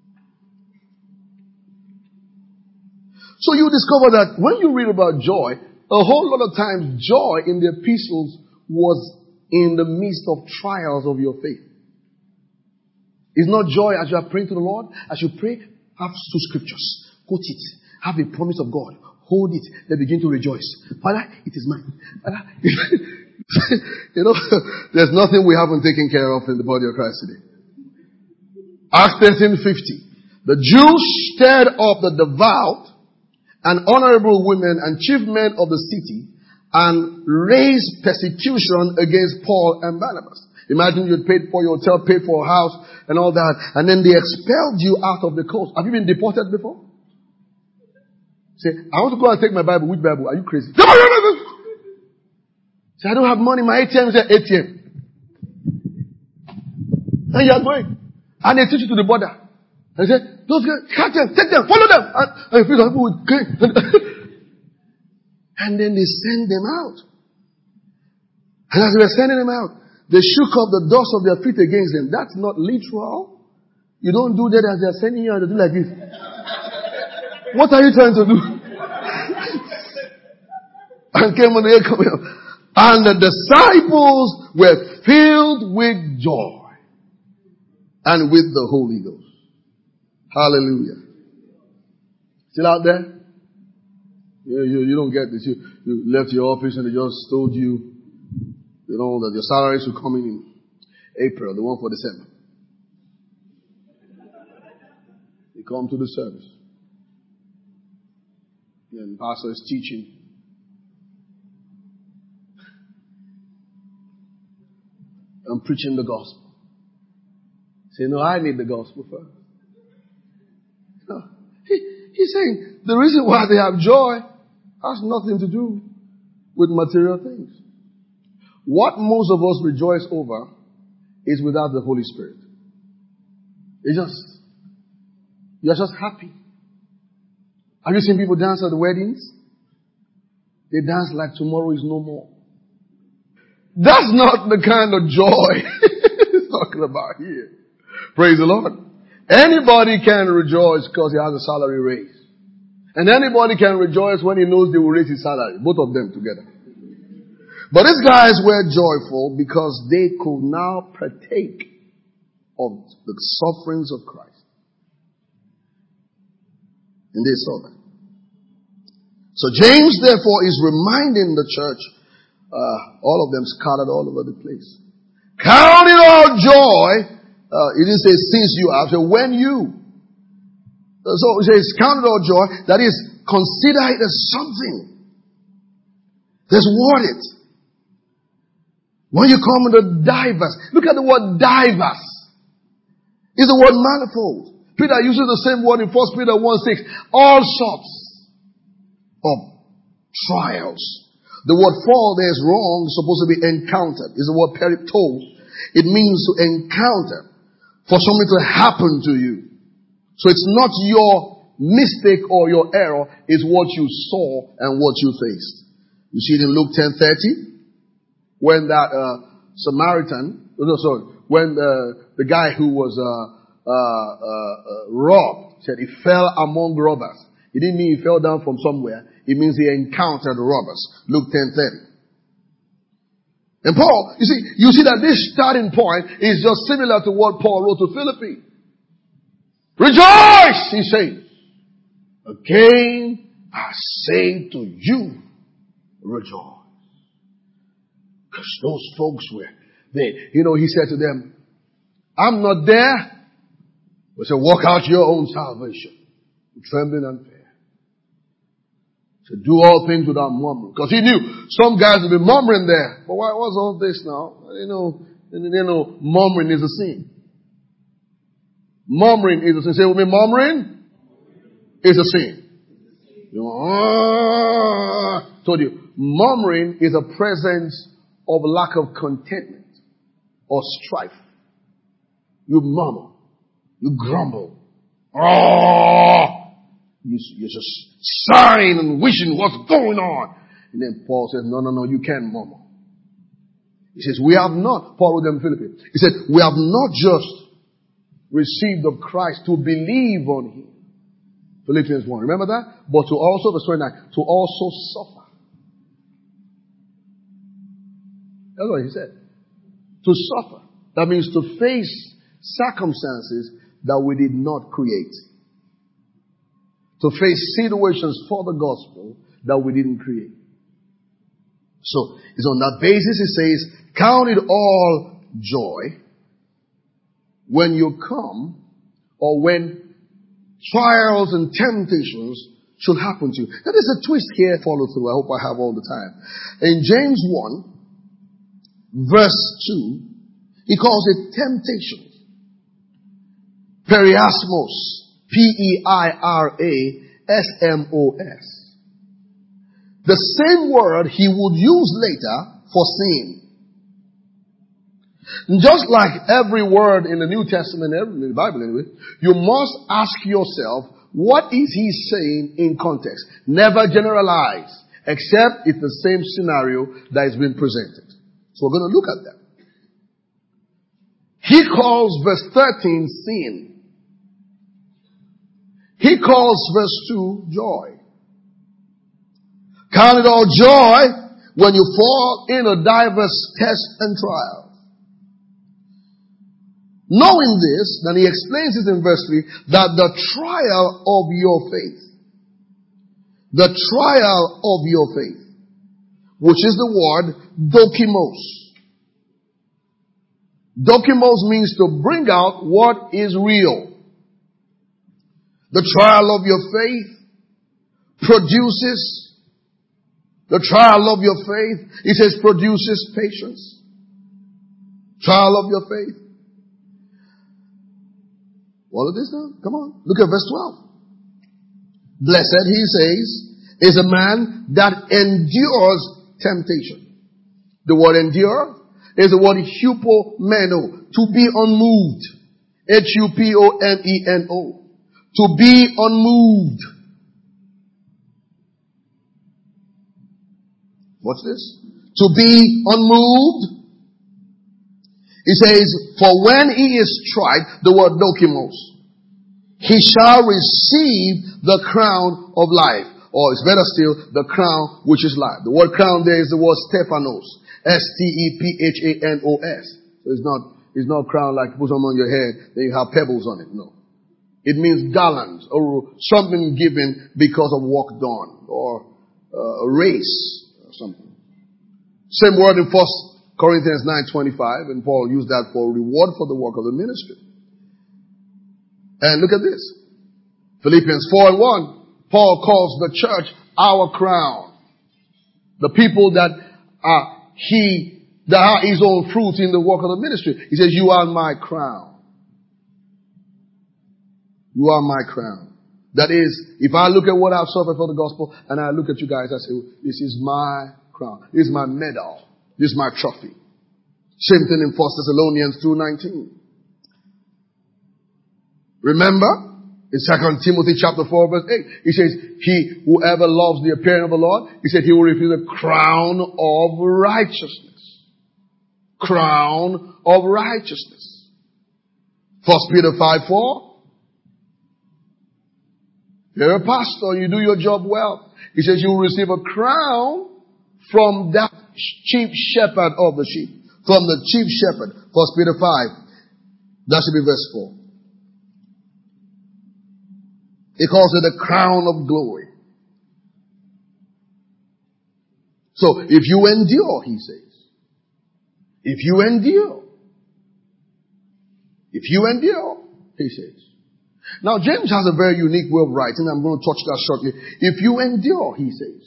So you discover that when you read about joy, a whole lot of times joy in the epistles was in the midst of trials of your faith. It's not joy as you are praying to the Lord. As you pray, have two scriptures. Quote it. Have a promise of God. Hold it. Then begin to rejoice. Father, it is mine. Father, you know, there's nothing we haven't taken care of in the body of Christ today. Acts thirteen fifty. The Jews stirred up the devout and honorable women and chief men of the city and raised persecution against Paul and Barnabas. Imagine you'd paid for your hotel, paid for a house and all that, and then they expelled you out of the coast. Have you been deported before? Say, I want to go and take my Bible. Which Bible? Are you crazy? Say, I don't have money. My A T M is at A T M. And you are going. And they teach you to the border. And they say, those guys, catch them, take them, follow them. And, and people would go. And then they send them out. And as they were sending them out, they shook up the dust of their feet against them. That's not literal. You don't do that as they are sending you and they do like this. What are you trying to do? And came on the air coming up. And the disciples were filled with joy and with the Holy Ghost. Hallelujah. Still out there? You, you, you don't get this. You, you left your office and they just told you, you know, that your salaries will come in in April, the one for December. You come to the service. And the pastor is teaching. I'm preaching the gospel. Say, no, I need the gospel first. No. He, he's saying the reason why they have joy has nothing to do with material things. What most of us rejoice over is without the Holy Spirit. It's just, you're just happy. Have you seen people dance at the weddings? They dance like tomorrow is no more. That's not the kind of joy he's talking about here. Praise the Lord. Anybody can rejoice because he has a salary raise. And anybody can rejoice when he knows they will raise his salary. Both of them together. But these guys were joyful because they could now partake of the sufferings of Christ. And they saw that. So James, therefore, is reminding the church, uh, all of them scattered all over the place. Count it all joy. Uh, he didn't say since you have, so when you. So he says count it all joy. That is, consider it as something that's worth it. When you come into diverse, look at the word diverse. It's the word manifold. Peter uses the same word in First Peter one six. All sorts of trials. The word fall there is wrong. It's supposed to be encountered. It's the word periptos. It means to encounter. For something to happen to you. So it's not your mistake or your error. It's what you saw and what you faced. You see it in Luke ten thirty. When that uh, Samaritan, no, sorry, when uh, the guy who was uh, uh, uh, uh, robbed said he fell among robbers. It didn't mean he fell down from somewhere. It means he encountered robbers. Luke ten thirty. And Paul, you see, you see that this starting point is just similar to what Paul wrote to Philippi. Rejoice, he says. Again, I say to you, rejoice. Because those folks were, they, you know, he said to them, I'm not there. But said, work out your own salvation with trembling and fear. To do all things without murmuring. Because he knew some guys would be murmuring there. But why was all this now? You know, you know, murmuring is a sin. Murmuring is a sin. Say with me, murmuring is a sin. You know, ah, told you, murmuring is a presence of lack of contentment or strife. You murmur. You grumble. Oh, you, you're just sighing and wishing what's going on. And then Paul says, no, no, no, you can't murmur. He says, we have not, Paul wrote them in Philippians. He said, we have not just received of Christ to believe on him. Philippians one. Remember that? But to also, verse twenty-nine, to also suffer. That's what he said. To suffer. That means to face circumstances that we did not create. To face situations for the gospel that we didn't create. So, it's on that basis it says, count it all joy when you come or when trials and temptations should happen to you. Now there's a twist here, follow through. I hope I have all the time. In James one, verse two, he calls it temptation. Periasmos. P E I R A S M O S. The same word he would use later for sin. Just like every word in the New Testament, in the Bible anyway, you must ask yourself, what is he saying in context? Never generalize, except it's the same scenario that is being presented. So we're going to look at that. He calls verse thirteen sin. He calls verse two joy. Count it all joy when you fall into diverse tests and trials. Knowing this, then he explains it in verse three, that the trial of your faith, the trial of your faith, which is the word dokimos. Dokimos means to bring out what is real. The trial of your faith produces, the trial of your faith, it says produces patience. Trial of your faith. What is this now? Come on. Look at verse twelve. Blessed, he says, is a man that endures temptation. The word endure is the word hupomeno, to be unmoved. H U P O M E N O. To be unmoved. What's this? To be unmoved. He says, for when he is tried, the word dokimos, he shall receive the crown of life. Or it's better still, the crown which is life. The word crown there is the word Stephanos. S T E P H A N O S. So it's not, it's not crown like you put some on your head, then you have pebbles on it. No. It means garlands or something given because of work done or uh, a race or something. Same word in First Corinthians nine twenty-five, and Paul used that for reward for the work of the ministry. And look at this. Philippians four and one. Paul calls the church our crown. The people that are he, that are his own fruit in the work of the ministry. He says, you are my crown. You are my crown. That is, if I look at what I've suffered for the gospel and I look at you guys, I say, this is my crown. This is my medal. This is my trophy. Same thing in First Thessalonians two nineteen. Remember, in Second Timothy chapter four verse eight, he says, he, whoever loves the appearing of the Lord, he said he will receive the crown of righteousness. Crown of righteousness. First Peter five four. You're a pastor, you do your job well. He says you will receive a crown from that chief shepherd of the sheep. From the chief shepherd. First Peter five. That should be verse four. He calls it the crown of glory. So if you endure, he says, if you endure, if you endure, he says. Now James has a very unique way of writing. I'm going to touch that shortly. If you endure, he says.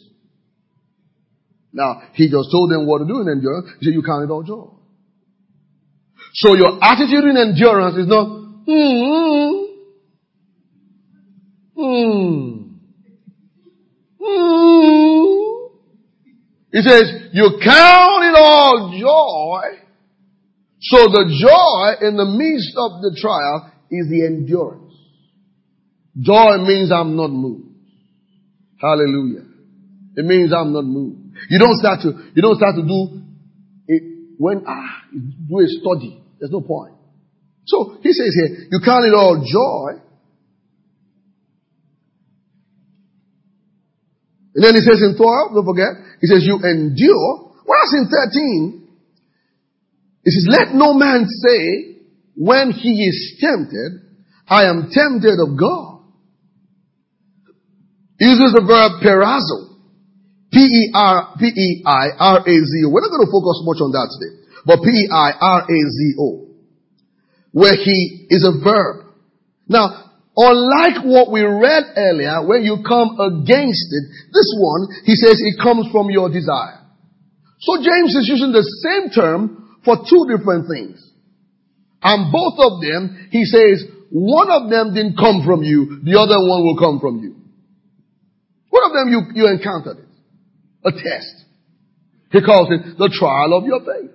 Now, he just told them what to do in endurance. He said, you count it all joy. So your attitude in endurance is not, hmm, hmm, hmm. He says, you count it all joy. So the joy in the midst of the trial is the endurance. Joy means I'm not moved. Hallelujah. It means I'm not moved. You don't start to, you don't start to do it when, ah, do a study. There's no point. So he says here, you count it all joy. And then he says in twelve, don't forget, he says you endure. Whereas in thirteen, it says, let no man say when he is tempted, I am tempted of God. He uses the verb perazo. P E R, P E I R A Z O. We're not going to focus much on that today. But P E I R A Z O. Where he is a verb. Now, unlike what we read earlier, when you come against it, this one, he says it comes from your desire. So James is using the same term for two different things. And both of them, he says, one of them didn't come from you, the other one will come from you. One of them you, you encountered it. A test. He calls it the trial of your faith.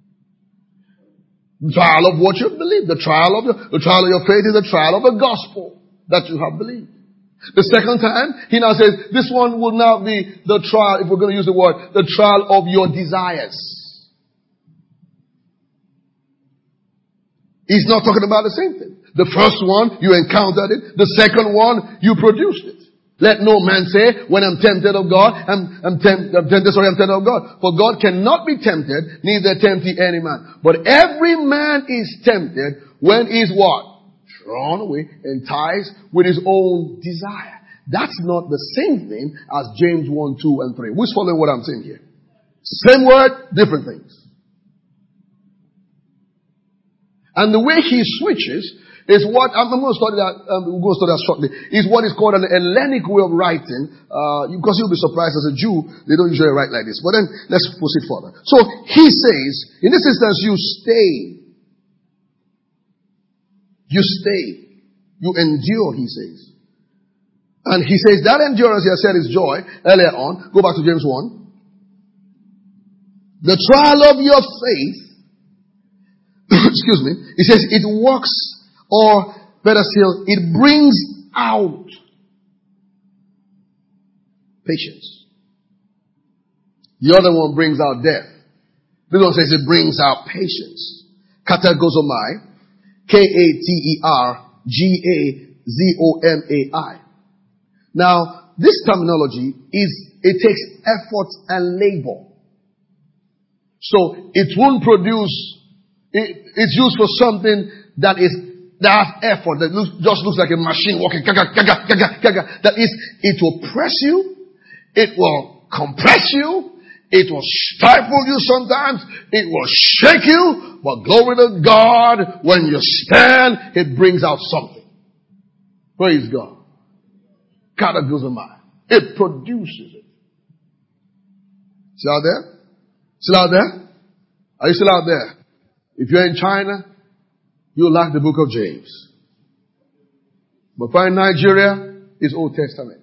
The trial of what you believe. The trial of your, the trial of your faith is the trial of the gospel that you have believed. The second time, he now says, this one will now be the trial, if we're going to use the word, the trial of your desires. He's not talking about the same thing. The first one, you encountered it. The second one, you produced it. Let no man say, when I'm tempted of God, I'm, I'm, temp, I'm tempted, sorry, I'm tempted of God. For God cannot be tempted, neither tempt he any man. But every man is tempted when he's what? Drawn away, enticed with his own desire. That's not the same thing as James one, two, and three. Who's following what I'm saying here? Same word, different things. And the way he switches is what, I'm, I'm going to study that, um, we're going to study that shortly, is what is called an Hellenic way of writing, uh, because you'll be surprised as a Jew, they don't usually write like this. But then, let's proceed further. So, he says, in this instance, you stay. You stay. You endure, he says. And he says, that endurance, he has said, is joy, earlier on. Go back to James one. The trial of your faith, excuse me, he says, it works. Or, better still, it brings out patience. The other one brings out death. This one says it brings out patience. Katergozomai. K A T E R G A Z O M A I. Now, this terminology is, it takes effort and labor. So, it won't produce, it, it's used for something that is that has effort, that looks, just looks like a machine walking. Gaga, gaga, gaga, gaga. That is, it will press you. It will compress you. It will stifle you sometimes. It will shake you. But glory to God, when you stand, it brings out something. Praise God. Kataguzamai. It produces it. Still out there? Still out there? Are you still out there? If you're in China, you'll like the book of James. But find Nigeria is Old Testament.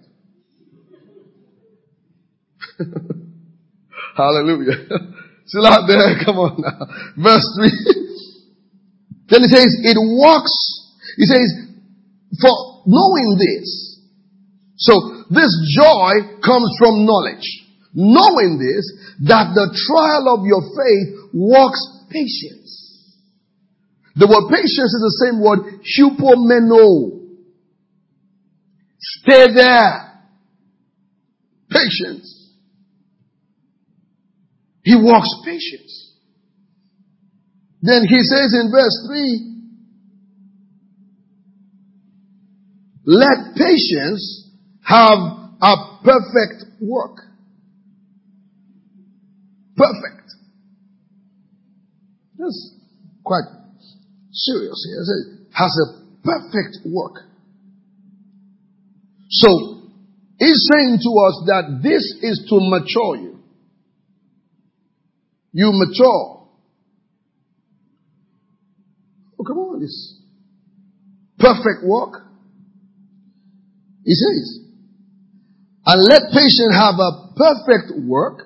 Hallelujah. Still out there? Come on now. Verse three. Then it says, it works. He says, for knowing this. So this joy comes from knowledge. Knowing this, that the trial of your faith works patience. The word patience is the same word, hupomeno. Stay there. Patience. He works patience. Then he says in verse three, let patience have a perfect work. perfect. That's quite serious here. It says, has a perfect work. So, he's saying to us that this is to mature you. You mature. Oh, come on, this perfect work. He says, and let patience have a perfect work.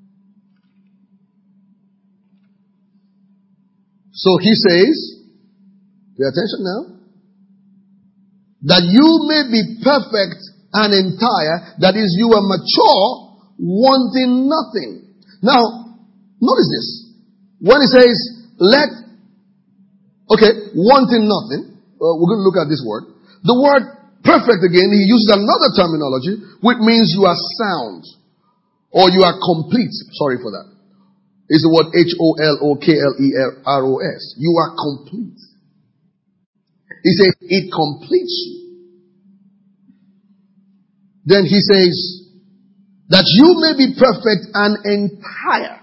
So he says, pay attention now, that you may be perfect and entire, that is, you are mature, wanting nothing. Now, notice this. When he says, let, okay, wanting nothing, uh, we're going to look at this word. The word perfect again, he uses another terminology, which means you are sound, or you are complete. Sorry for that. It's the word H O L O K L E R O S. You are complete. He says, it completes you. Then he says, that you may be perfect and entire,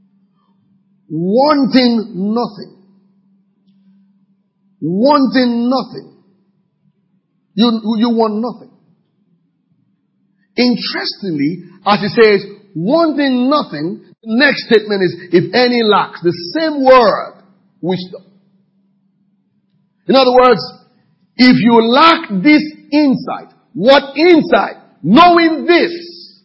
wanting nothing. Wanting nothing. You, you want nothing. Interestingly, as he says, wanting nothing, the next statement is, if any lacks, the same word, wisdom. In other words, if you lack this insight, what insight? Knowing this,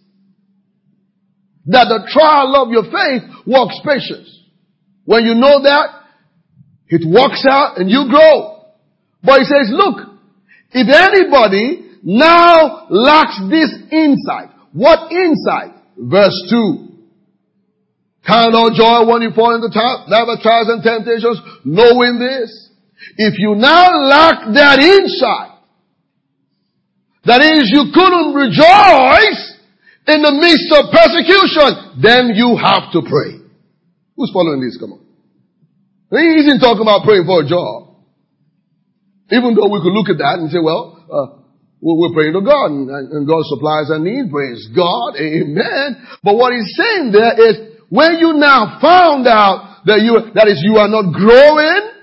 that the trial of your faith works patience. When you know that, it works out and you grow. But he says, look, if anybody now lacks this insight, what insight? Verse two. Count all joy when you fall into diverse trials and temptations, knowing this. If you now lack that insight, that is, you couldn't rejoice in the midst of persecution, then you have to pray. Who's following this? Come on. He isn't talking about praying for a job. Even though we could look at that and say, well, uh, we're praying to God and, and God supplies our needs. Praise God. Amen. But what he's saying there is, when you now found out that you, that is, you are not growing,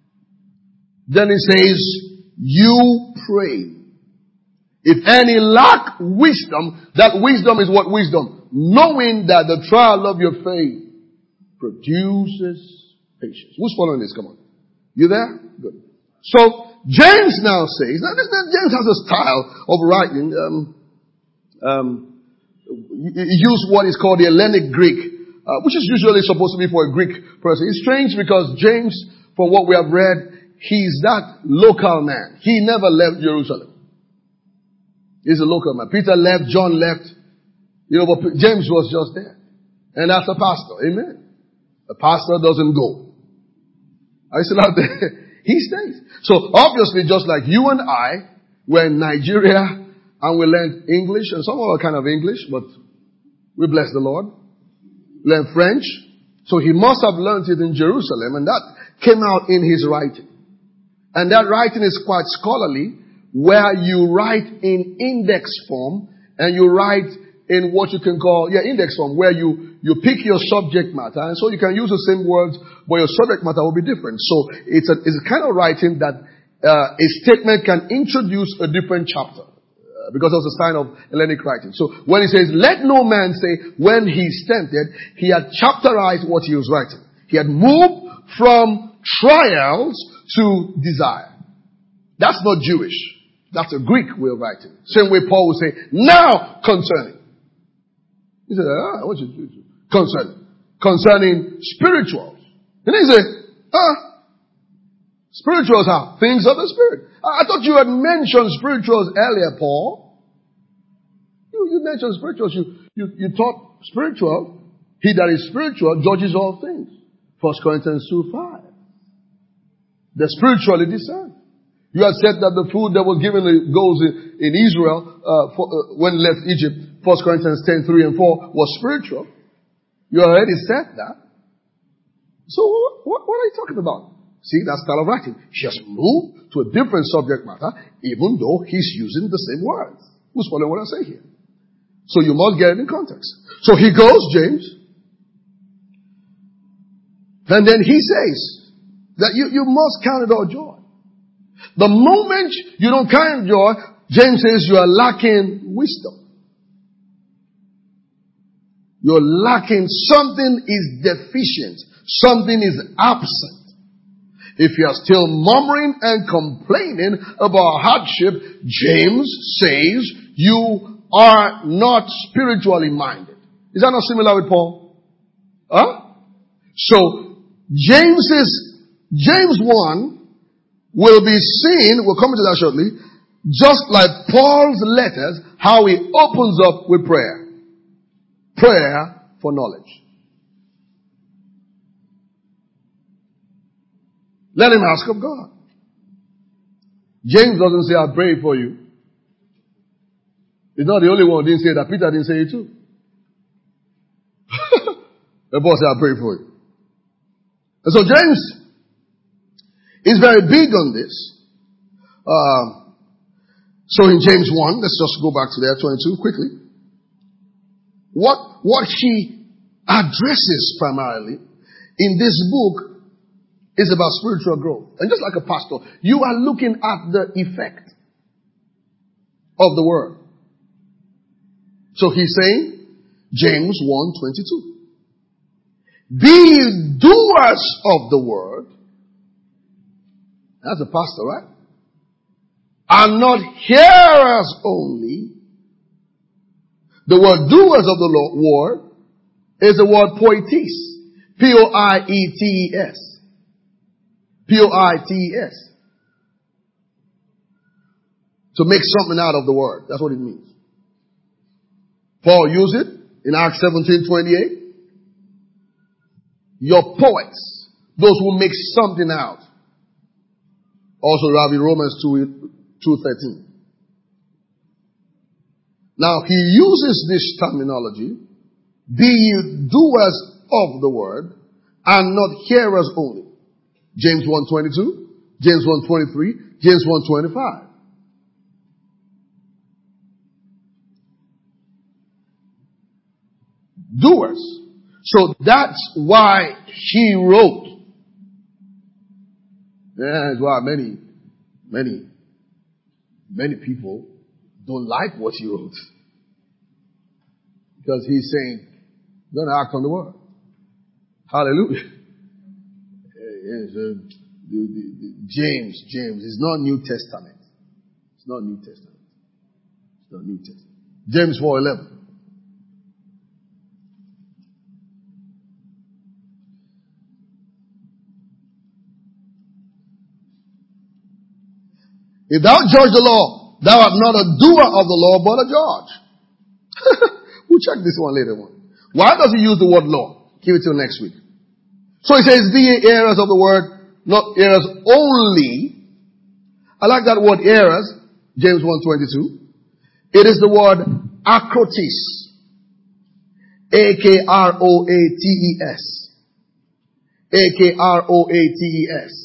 then he says, you pray. If any lack wisdom, that wisdom is what wisdom? Knowing that the trial of your faith produces patience. Who's following this? Come on. You there? Good. So, James now says, now this, James has a style of writing, um, um, he used what is called the Hellenic Greek, uh, which is usually supposed to be for a Greek person. It's strange because James, from what we have read, he's that local man. He never left Jerusalem. He's a local man. Peter left, John left, you know, but James was just there. And that's a pastor. Amen. A pastor doesn't go. Are you still out there? He stays. So obviously, just like you and I were in Nigeria and we learned English and some other kind of English, but we bless the Lord. Learned French. So he must have learned it in Jerusalem, and that came out in his writing. And that writing is quite scholarly, where you write in index form and you write in what you can call, yeah, index form, where you, you pick your subject matter. And so you can use the same words, but your subject matter will be different. So it's a, it's a kind of writing that uh, a statement can introduce a different chapter. Uh, because it's a sign of Hellenic writing. So when he says, let no man say, when he's tempted, he had chapterized what he was writing. He had moved from trials to desire. That's not Jewish. That's a Greek way of writing. Same way Paul would say, now concerning. He said, ah, what you do? Concerning. Concerning spirituals. And he said, ah, spirituals are things of the Spirit. I thought you had mentioned spirituals earlier, Paul. You, you mentioned spirituals. You, you, you taught spiritual. He that is spiritual judges all things. First Corinthians two five. They're spiritually discerned. You had said that the food that was given to goats in, in Israel uh, for, uh, when left Egypt, First Corinthians ten three and four, was spiritual. You already said that. So what, what are you talking about? See, that's style of writing. He has moved to a different subject matter, even though he's using the same words. Who's following what I say here? So you must get it in context. So he goes, James, And then he says that you, you must count it all joy. The moment you don't count it joy, James says you are lacking wisdom. You're lacking, something is deficient. Something is absent. If you are still murmuring and complaining about hardship, James says you are not spiritually minded. Is that not similar with Paul? Huh? So, James's, James one will be seen, we'll come to that shortly, just like Paul's letters, how he opens up with prayer. Prayer for knowledge. Let him ask of God. James doesn't say, I pray for you. He's not the only one who didn't say that. Peter didn't say it too. The boss said, I pray for you. And so James is very big on this. Uh, so in James one, let's just go back to there, twenty-two, quickly. What, what he addresses primarily in this book is about spiritual growth. And just like a pastor, you are looking at the effect of the word. So he's saying, James one twenty-two. Be ye doers of the word. That's a pastor, right? And not hearers only. The word doers of the word is the word poietes. P O I E T E S. P O I T E S. To make something out of the word. That's what it means. Paul used it in Acts seventeen twenty-eight. Your poets, those who make something out. Also, Rabbi Romans two thirteen. Now, he uses this terminology, be ye doers of the word, and not hearers only. James one twenty-two, James one twenty-three, James one twenty-five. Doers. So that's why he wrote. That's why many, many, many people don't like what he wrote. Because he's saying, you're going to act on the word. Hallelujah. Yes, uh, the, the, the, James, James, it's not New Testament. It's not New Testament. It's not New Testament. James four eleven. If thou judge the law, thou art not a doer of the law, but a judge. We'll check this one later on. Why does he use the word law? Give it till next week. So he says, be ye hearers of the word, not hearers only. I like that word hearers, James one twenty-two. It is the word akrotis. A K R O A T E S. A K R O A T E S.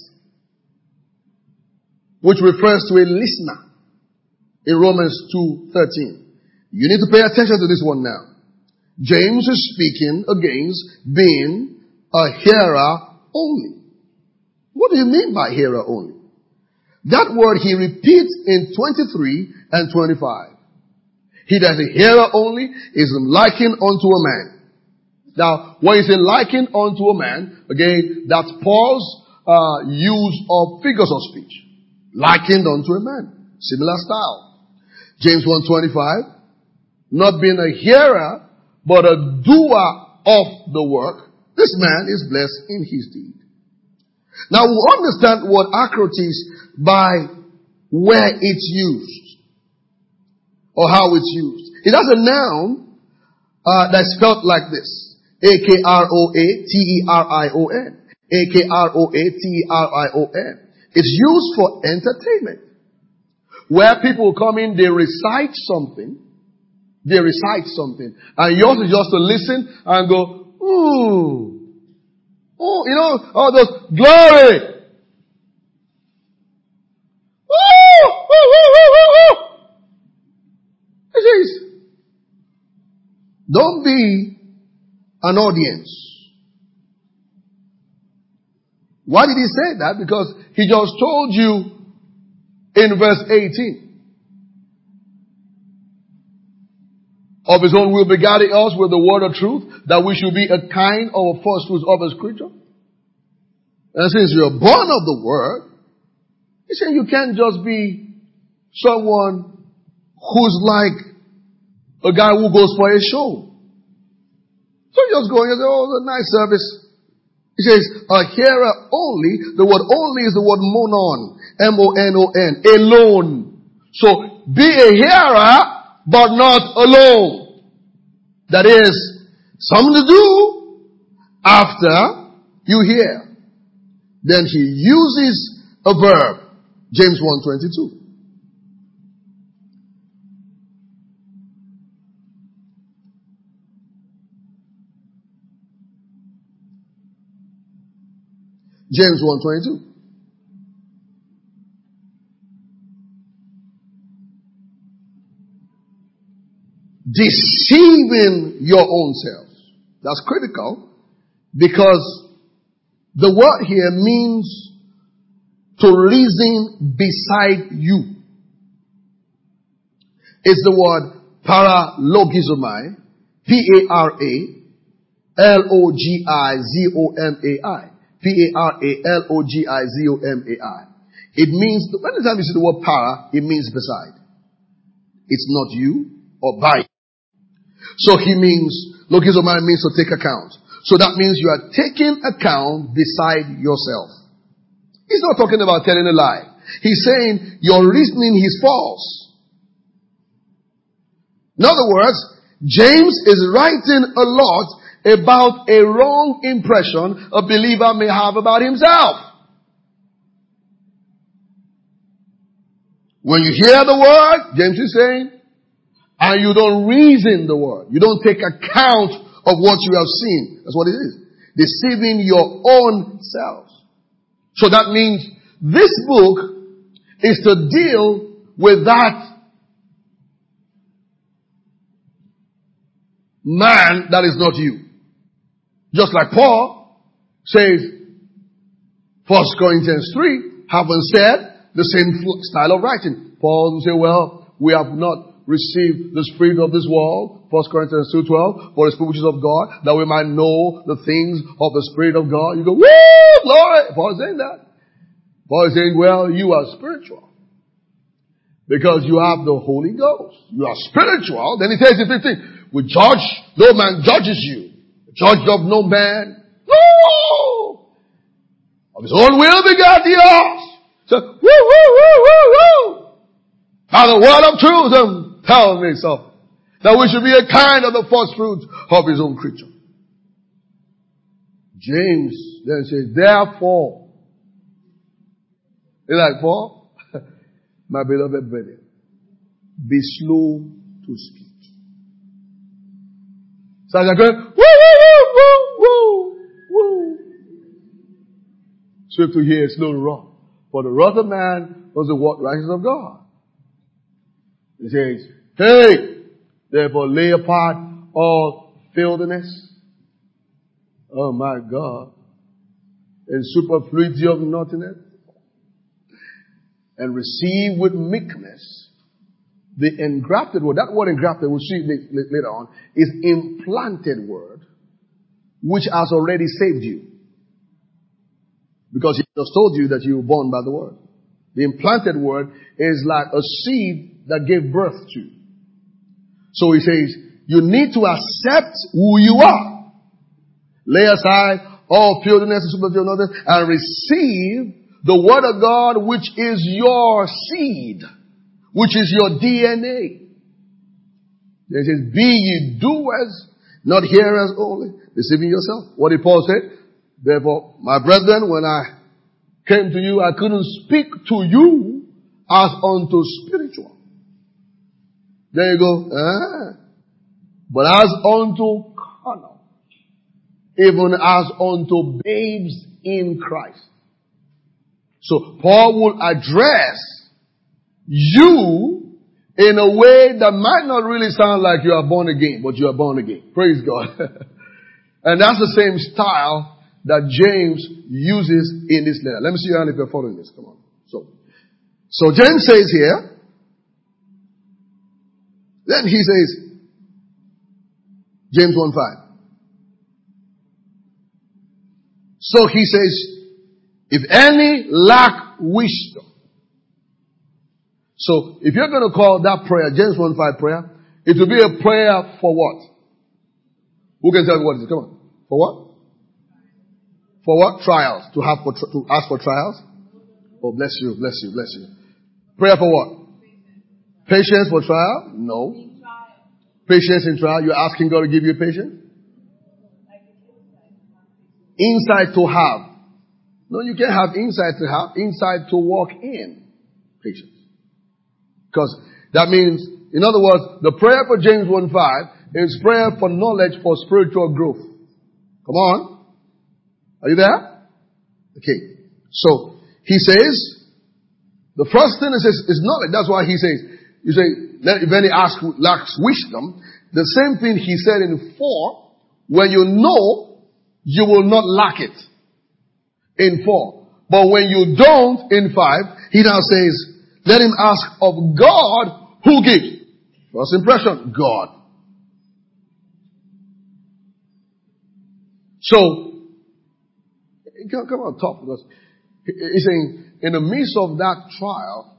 Which refers to a listener in Romans two thirteen. You need to pay attention to this one now. James is speaking against being a hearer only. What do you mean by hearer only? That word he repeats in twenty-three and twenty-five. He that is a hearer only is likened unto a man. Now, when you say likened unto a man, again, that's Paul's uh, use of figures of speech. Likened unto a man. Similar style. James one twenty-five. Not being a hearer, but a doer of the work. This man is blessed in his deed. Now we understand what akrotis by where it's used. Or how it's used. It has a noun uh, that's spelled like this. A K R O A T E R I O N. A K R O A T E R I O N. It's used for entertainment. Where people come in, they recite something. They recite something. And yours is just to listen and go, ooh. Oh, you know, all those, glory. Ooh, ooh, ooh, ooh, ooh, ooh. It is. Don't be an audience. Why did he say that? Because he just told you in verse eighteen. Of his own will begat us with the word of truth, that we should be a kind of a first fruits of his creature. And since you're born of the word, he said you can't just be someone who's like a guy who goes for a show. So you just go and you say, oh, it's a nice service. He says, a hearer only. The word only is the word monon. M O N O N. Alone. So be a hearer, but not alone. That is, something to do after you hear. Then he uses a verb. James one twenty-two. James one twenty-two. Deceiving your own selves. That's critical because the word here means to reason beside you. It's the word paralogizomai, P A R A L O G I Z O M A I. P A R A L O G I Z O M A I. It means, anytime you see the word para, it means beside. It's not you or by you. So he means, logizomai means to take account. So that means you are taking account beside yourself. He's not talking about telling a lie. He's saying your reasoning is false. In other words, James is writing a lot about a wrong impression a believer may have about himself. When you hear the word, James is saying, and you don't reason the word, you don't take account of what you have seen. That's what it is. Deceiving your own selves. So that means this book is to deal with that man that is not you. Just like Paul says, First Corinthians three, having said the same style of writing. Paul will say, well, we have not received the spirit of this world, First Corinthians two twelve, for the spirit which is of God, that we might know the things of the Spirit of God. You go, woo, glory! Paul is saying that. Paul is saying, well, you are spiritual. Because you have the Holy Ghost. You are spiritual. Then he tells you fifteen, we judge, no man judges you. Judge of no man. No! Of his own will begat the us. So, woo, woo, woo, woo, woo! By the word of truth, um, tell me so. That we should be a kind of the first fruits of his own creature. James then says, therefore, you like Paul? My beloved brethren, be slow to speak. So I go, woo, woo, woo, woo, woo. Swift to hear, slow to wrath. For the wrath of man was the what righteousness of God. He says, hey, therefore lay apart all filthiness. Oh my God. And superfluity of naughtiness. And receive with meekness the engrafted word. That word engrafted, we'll see later on, is implanted word, which has already saved you. Because he just told you that you were born by the word. The implanted word is like a seed that gave birth to. So he says, you need to accept who you are. Lay aside all filthiness and superfluity of naughtiness and receive the word of God, which is your seed, which is your D N A. It says, be ye doers, not hearers only, deceiving yourself. What did Paul say? Therefore, my brethren, when I came to you, I couldn't speak to you as unto spiritual. There you go. Ah. But as unto carnal, even as unto babes in Christ. So Paul will address you in a way that might not really sound like you are born again, but you are born again. Praise God. And that's the same style that James uses in this letter. Let me see your hand if you're following this. Come on. So, so James says here, then he says, James one five. So he says, if any lack wisdom. So if you're going to call that prayer James one five prayer, it will be a prayer for what? Who can tell me what it is? Come on. For what? For what? Trials. To have for, to ask for trials? Oh, bless you, bless you, bless you. Prayer for what? Patience for trial? No. Patience in trial. You're asking God to give you patience? Insight to have. No, you can't have insight to have. Insight to walk in patience. Because that means, in other words, the prayer for James one five is prayer for knowledge for spiritual growth. Come on. Are you there? Okay. So, he says, the first thing is, is knowledge. That's why he says, you say, if any ask, lacks wisdom, the same thing he said in four, when you know, you will not lack it. In four. But when you don't, in five, he now says, let him ask of God who gives. First impression, God. So, come, come on top because he's saying, in the midst of that trial,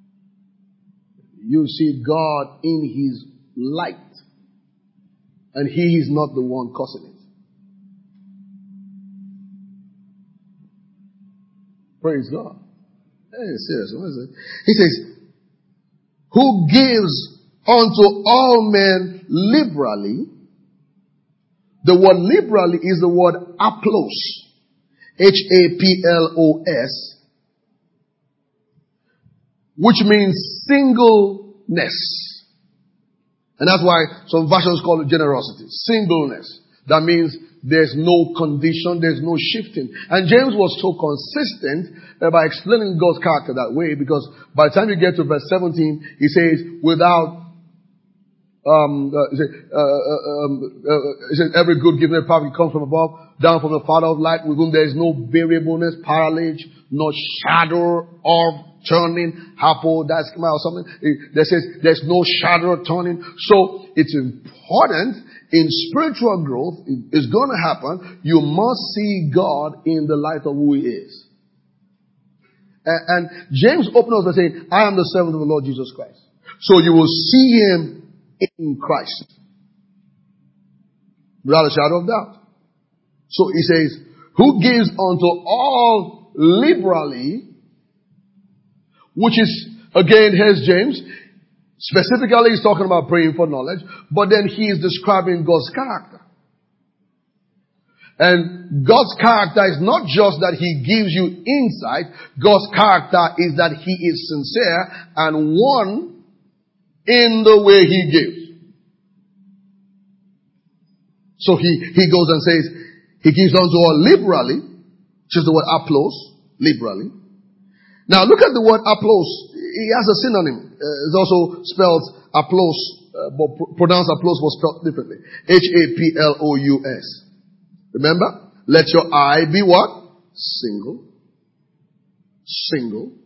you see God in his light. And he is not the one causing it. Praise God. Hey, serious. What is it? He says, who gives unto all men liberally. The word liberally is the word aplos. H A P L O S. Which means singleness. And that's why some versions call it generosity. Singleness. That means there's no condition, there's no shifting. And James was so consistent uh, by explaining God's character that way, because by the time you get to verse seventeen, he says, without, um, uh, he says, uh, uh, um, uh, he says, every good gift and perfect comes from above, down from the Father of light, with whom there is no variableness, parallage, no shadow of turning, hapo, that's or something. That says there's no shadow of turning. So it's important. In spiritual growth, it's going to happen. You must see God in the light of who he is. And, and James opens by saying, I am the servant of the Lord Jesus Christ. So you will see him in Christ. Without a shadow of doubt. So he says, who gives unto all liberally, which is, again, here's James. Specifically, he's talking about praying for knowledge, but then he is describing God's character. And God's character is not just that he gives you insight. God's character is that he is sincere and one in the way he gives. So he, he goes and says, he gives unto all liberally, which is the word aplos, liberally. Now look at the word aplos. He has a synonym. Uh, it's also spelled aplos, uh, but pr- pronounced aplos was spelled differently. H A P L O U S. Remember? Let your eye be what? Single. Single.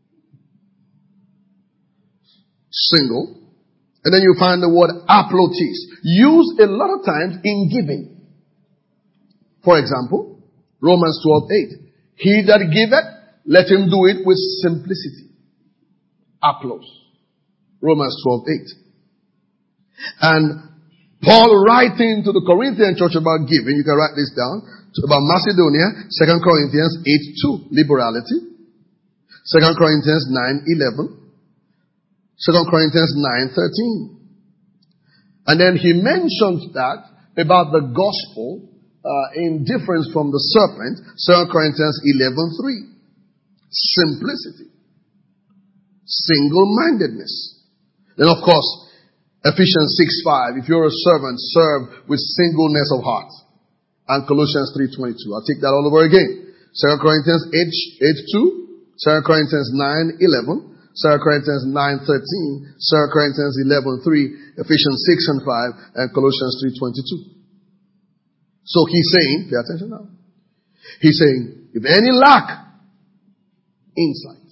Single. And then you find the word aplotis. Used a lot of times in giving. For example, Romans twelve eight. He that giveth, let him do it with simplicity. Aplos. Romans twelve eight. And Paul writing to the Corinthian church about giving, you can write this down, about Macedonia, Second Corinthians eight two, liberality. Second Corinthians nine eleven. Second Corinthians nine thirteen. And then he mentions that about the gospel uh, in difference from the serpent, Second Corinthians eleven three. Simplicity. Single-mindedness. Then of course, Ephesians six five, if you're a servant, serve with singleness of heart. And Colossians three twenty-two. I'll take that all over again. Second Corinthians eight two, Second Corinthians nine eleven, Second Corinthians nine thirteen, Second Corinthians eleven three, Ephesians six and five, and Colossians three twenty-two. So he's saying, pay attention now. He's saying, if any lack insight,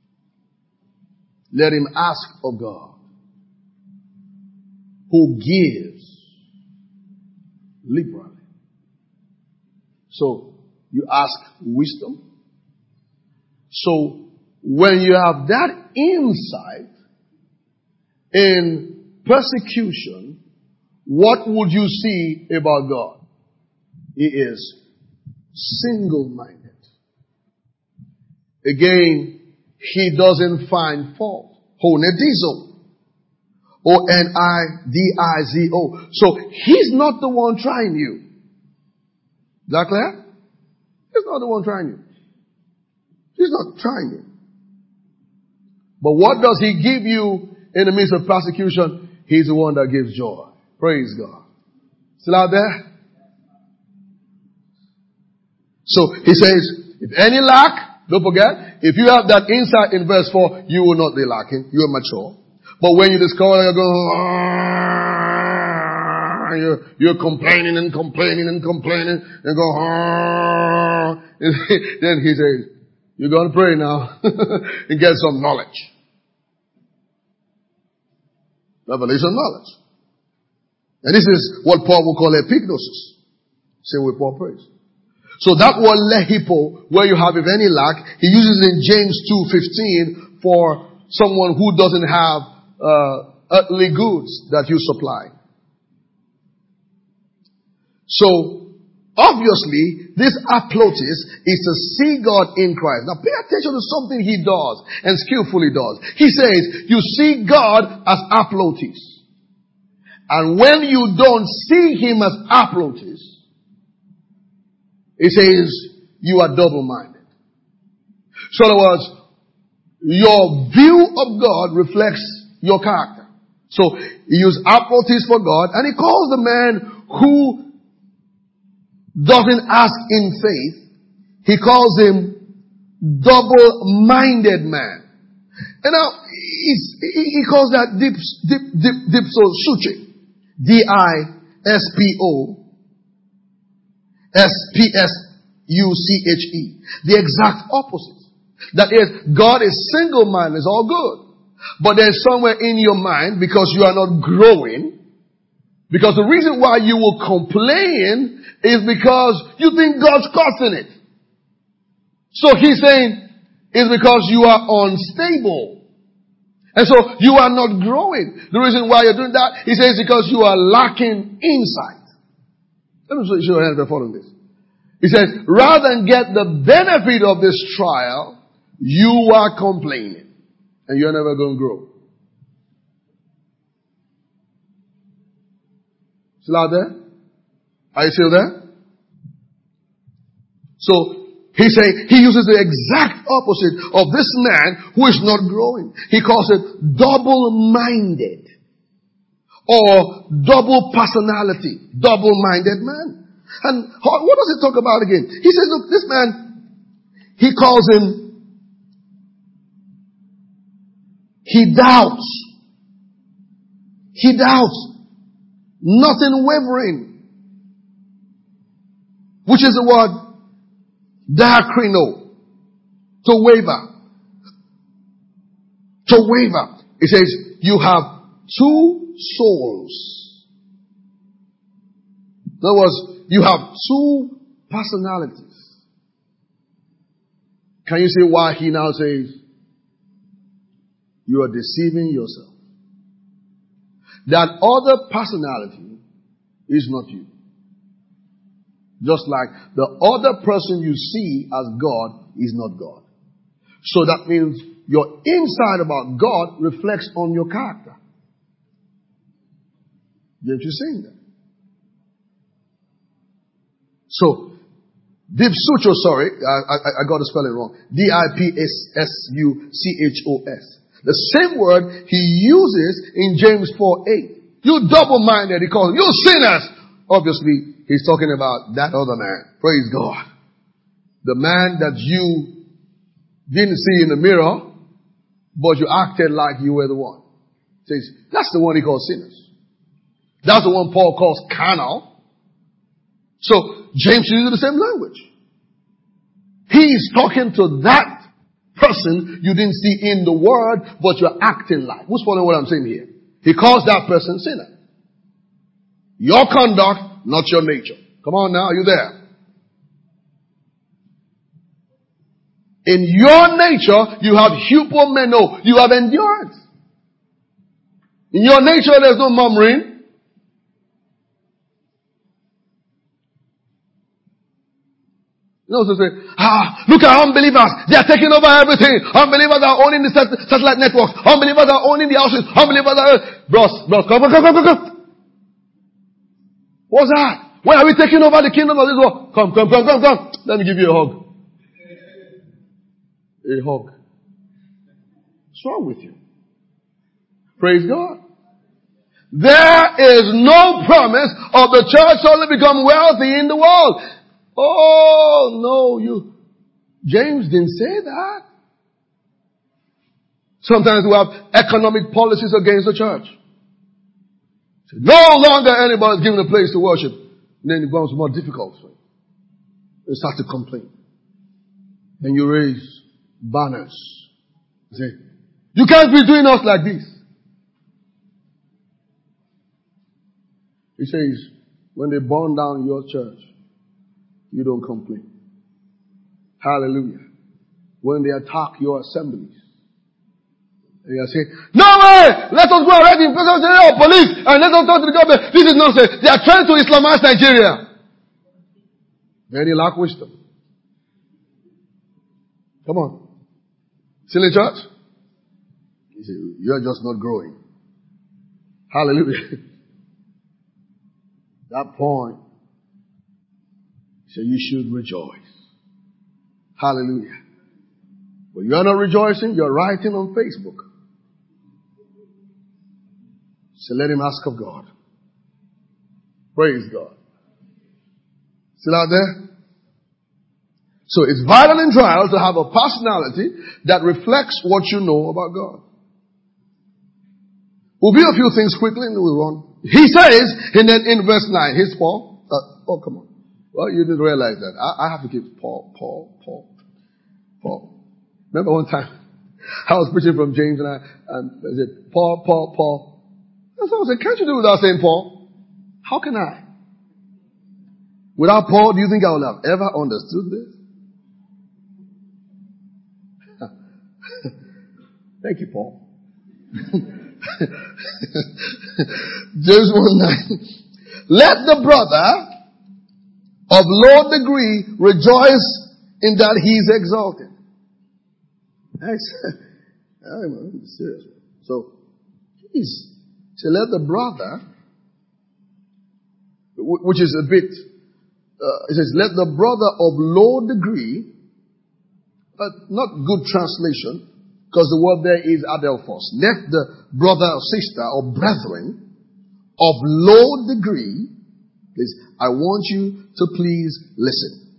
let him ask of God, who gives liberally. So, you ask wisdom. So, when you have that insight in persecution, what would you see about God? He is single-minded. Again, he doesn't find fault. Honedizo. O N I D I Z O. So, he's not the one trying you. Is that clear? He's not the one trying you. He's not trying you. But what does he give you in the midst of persecution? He's the one that gives joy. Praise God. Still out there? So he says, if any lack, don't forget, if you have that insight in verse four, you will not be lacking. You are mature. But when you discover you're going, you're, you're complaining and complaining and complaining and go, then he says, you're going to pray now and get some knowledge. Revelation knowledge. And this is what Paul will call epignosis. Same way Paul prays. So that word lehipo, where you have if any lack, he uses it in James two fifteen for someone who doesn't have uh, earthly goods that you supply. So, obviously, this aplotis is to see God in Christ. Now pay attention to something he does and skillfully does. He says, you see God as aplotis. And when you don't see him as aplotis, he says, you are double-minded. So in other words, your view of God reflects your character. So he used aplotis for God, and he calls the man who doesn't ask in faith, he calls him double-minded man. And now, he's, he calls that dip, dip, dip, dipso suche. D I S P O S P S U C H E. The exact opposite. That is, God is single-minded, it's all good. But there's somewhere in your mind, because you are not growing, because the reason why you will complain is because you think God's causing it. So he's saying it's because you are unstable. And so you are not growing. The reason why you're doing that, he says, because you are lacking insight. Let me show you how to follow this. He says, rather than get the benefit of this trial, you are complaining. And you're never going to grow. Still out there? Are you still there? So, he's saying, he uses the exact opposite of this man who is not growing. He calls it double-minded. Or double personality. Double-minded man. And what does he talk about again? He says, look, this man, he calls him, he doubts. He doubts. Nothing wavering. Which is the word diakrino. To waver. To waver. It says, you have two souls. In other words, you have two personalities. Can you see why he now says, you are deceiving yourself? That other personality is not you. Just like the other person you see as God is not God. So that means your insight about God reflects on your character. Didn't you see that? So, dipsucho, sorry, I, I, I got to spell it wrong. D I P S S U C H O S. The same word he uses in James four eight. You double-minded, he calls them, you sinners. Obviously, he's talking about that other man. Praise God. The man that you didn't see in the mirror, but you acted like you were the one. Says, that's the one he calls sinners. That's the one Paul calls carnal. So, James uses the same language. He is talking to that person you didn't see in the word, but you're acting like. Who's following what I'm saying here? He calls that person sinner. Your conduct, not your nature. Come on now, are you there? In your nature, you have hupomeno. You have endurance. In your nature, there's no murmuring. You know, so say, ah, look at unbelievers. They are taking over everything. Unbelievers are owning the sat- satellite networks. Unbelievers are owning the houses. Unbelievers are... Bros, bros, come, come, come, come, come. What's that? Why are we taking over the kingdom of this world? Come, come, come, come, come. Let me give you a hug. A hug. What's wrong with you? Praise God. There is no promise of the church only become wealthy in the world. Oh, no, you, James didn't say that. Sometimes we have economic policies against the church. No longer anybody is given a place to worship. And then it becomes more difficult for you. You start to complain. And you raise banners. You say, you can't be doing us like this. He says, when they burn down your church, you don't complain. Hallelujah. When they attack your assemblies, you say, no way! Let us go already in presence of the police and let us talk to the government. This is nonsense. They are trying to Islamize Nigeria. Then you lack wisdom. Come on. Still in church? You say, you're just not growing. Hallelujah. That point, so you should rejoice. Hallelujah. But you're not rejoicing, you're writing on Facebook. So let him ask of God. Praise God. Still out there? So it's vital in trial to have a personality that reflects what you know about God. We'll view a few things quickly and we'll run. He says in, in verse nine, here's Paul. Uh, oh, come on. Well, you didn't realize that. I, I have to keep Paul, Paul, Paul, Paul. Remember one time I was preaching from James and I, and I said, Paul, Paul, Paul. And someone said, can't you do it without saying Paul? How can I? Without Paul, do you think I would have ever understood this? Thank you, Paul. James one nine. Let the brother of low degree rejoice in that he is exalted. I'm serious. So, please, so let the brother, which is a bit, uh, it says, let the brother of low degree, but not good translation, because the word there is adelphos. Let the brother or sister or brethren of low degree, please, I want you to please listen.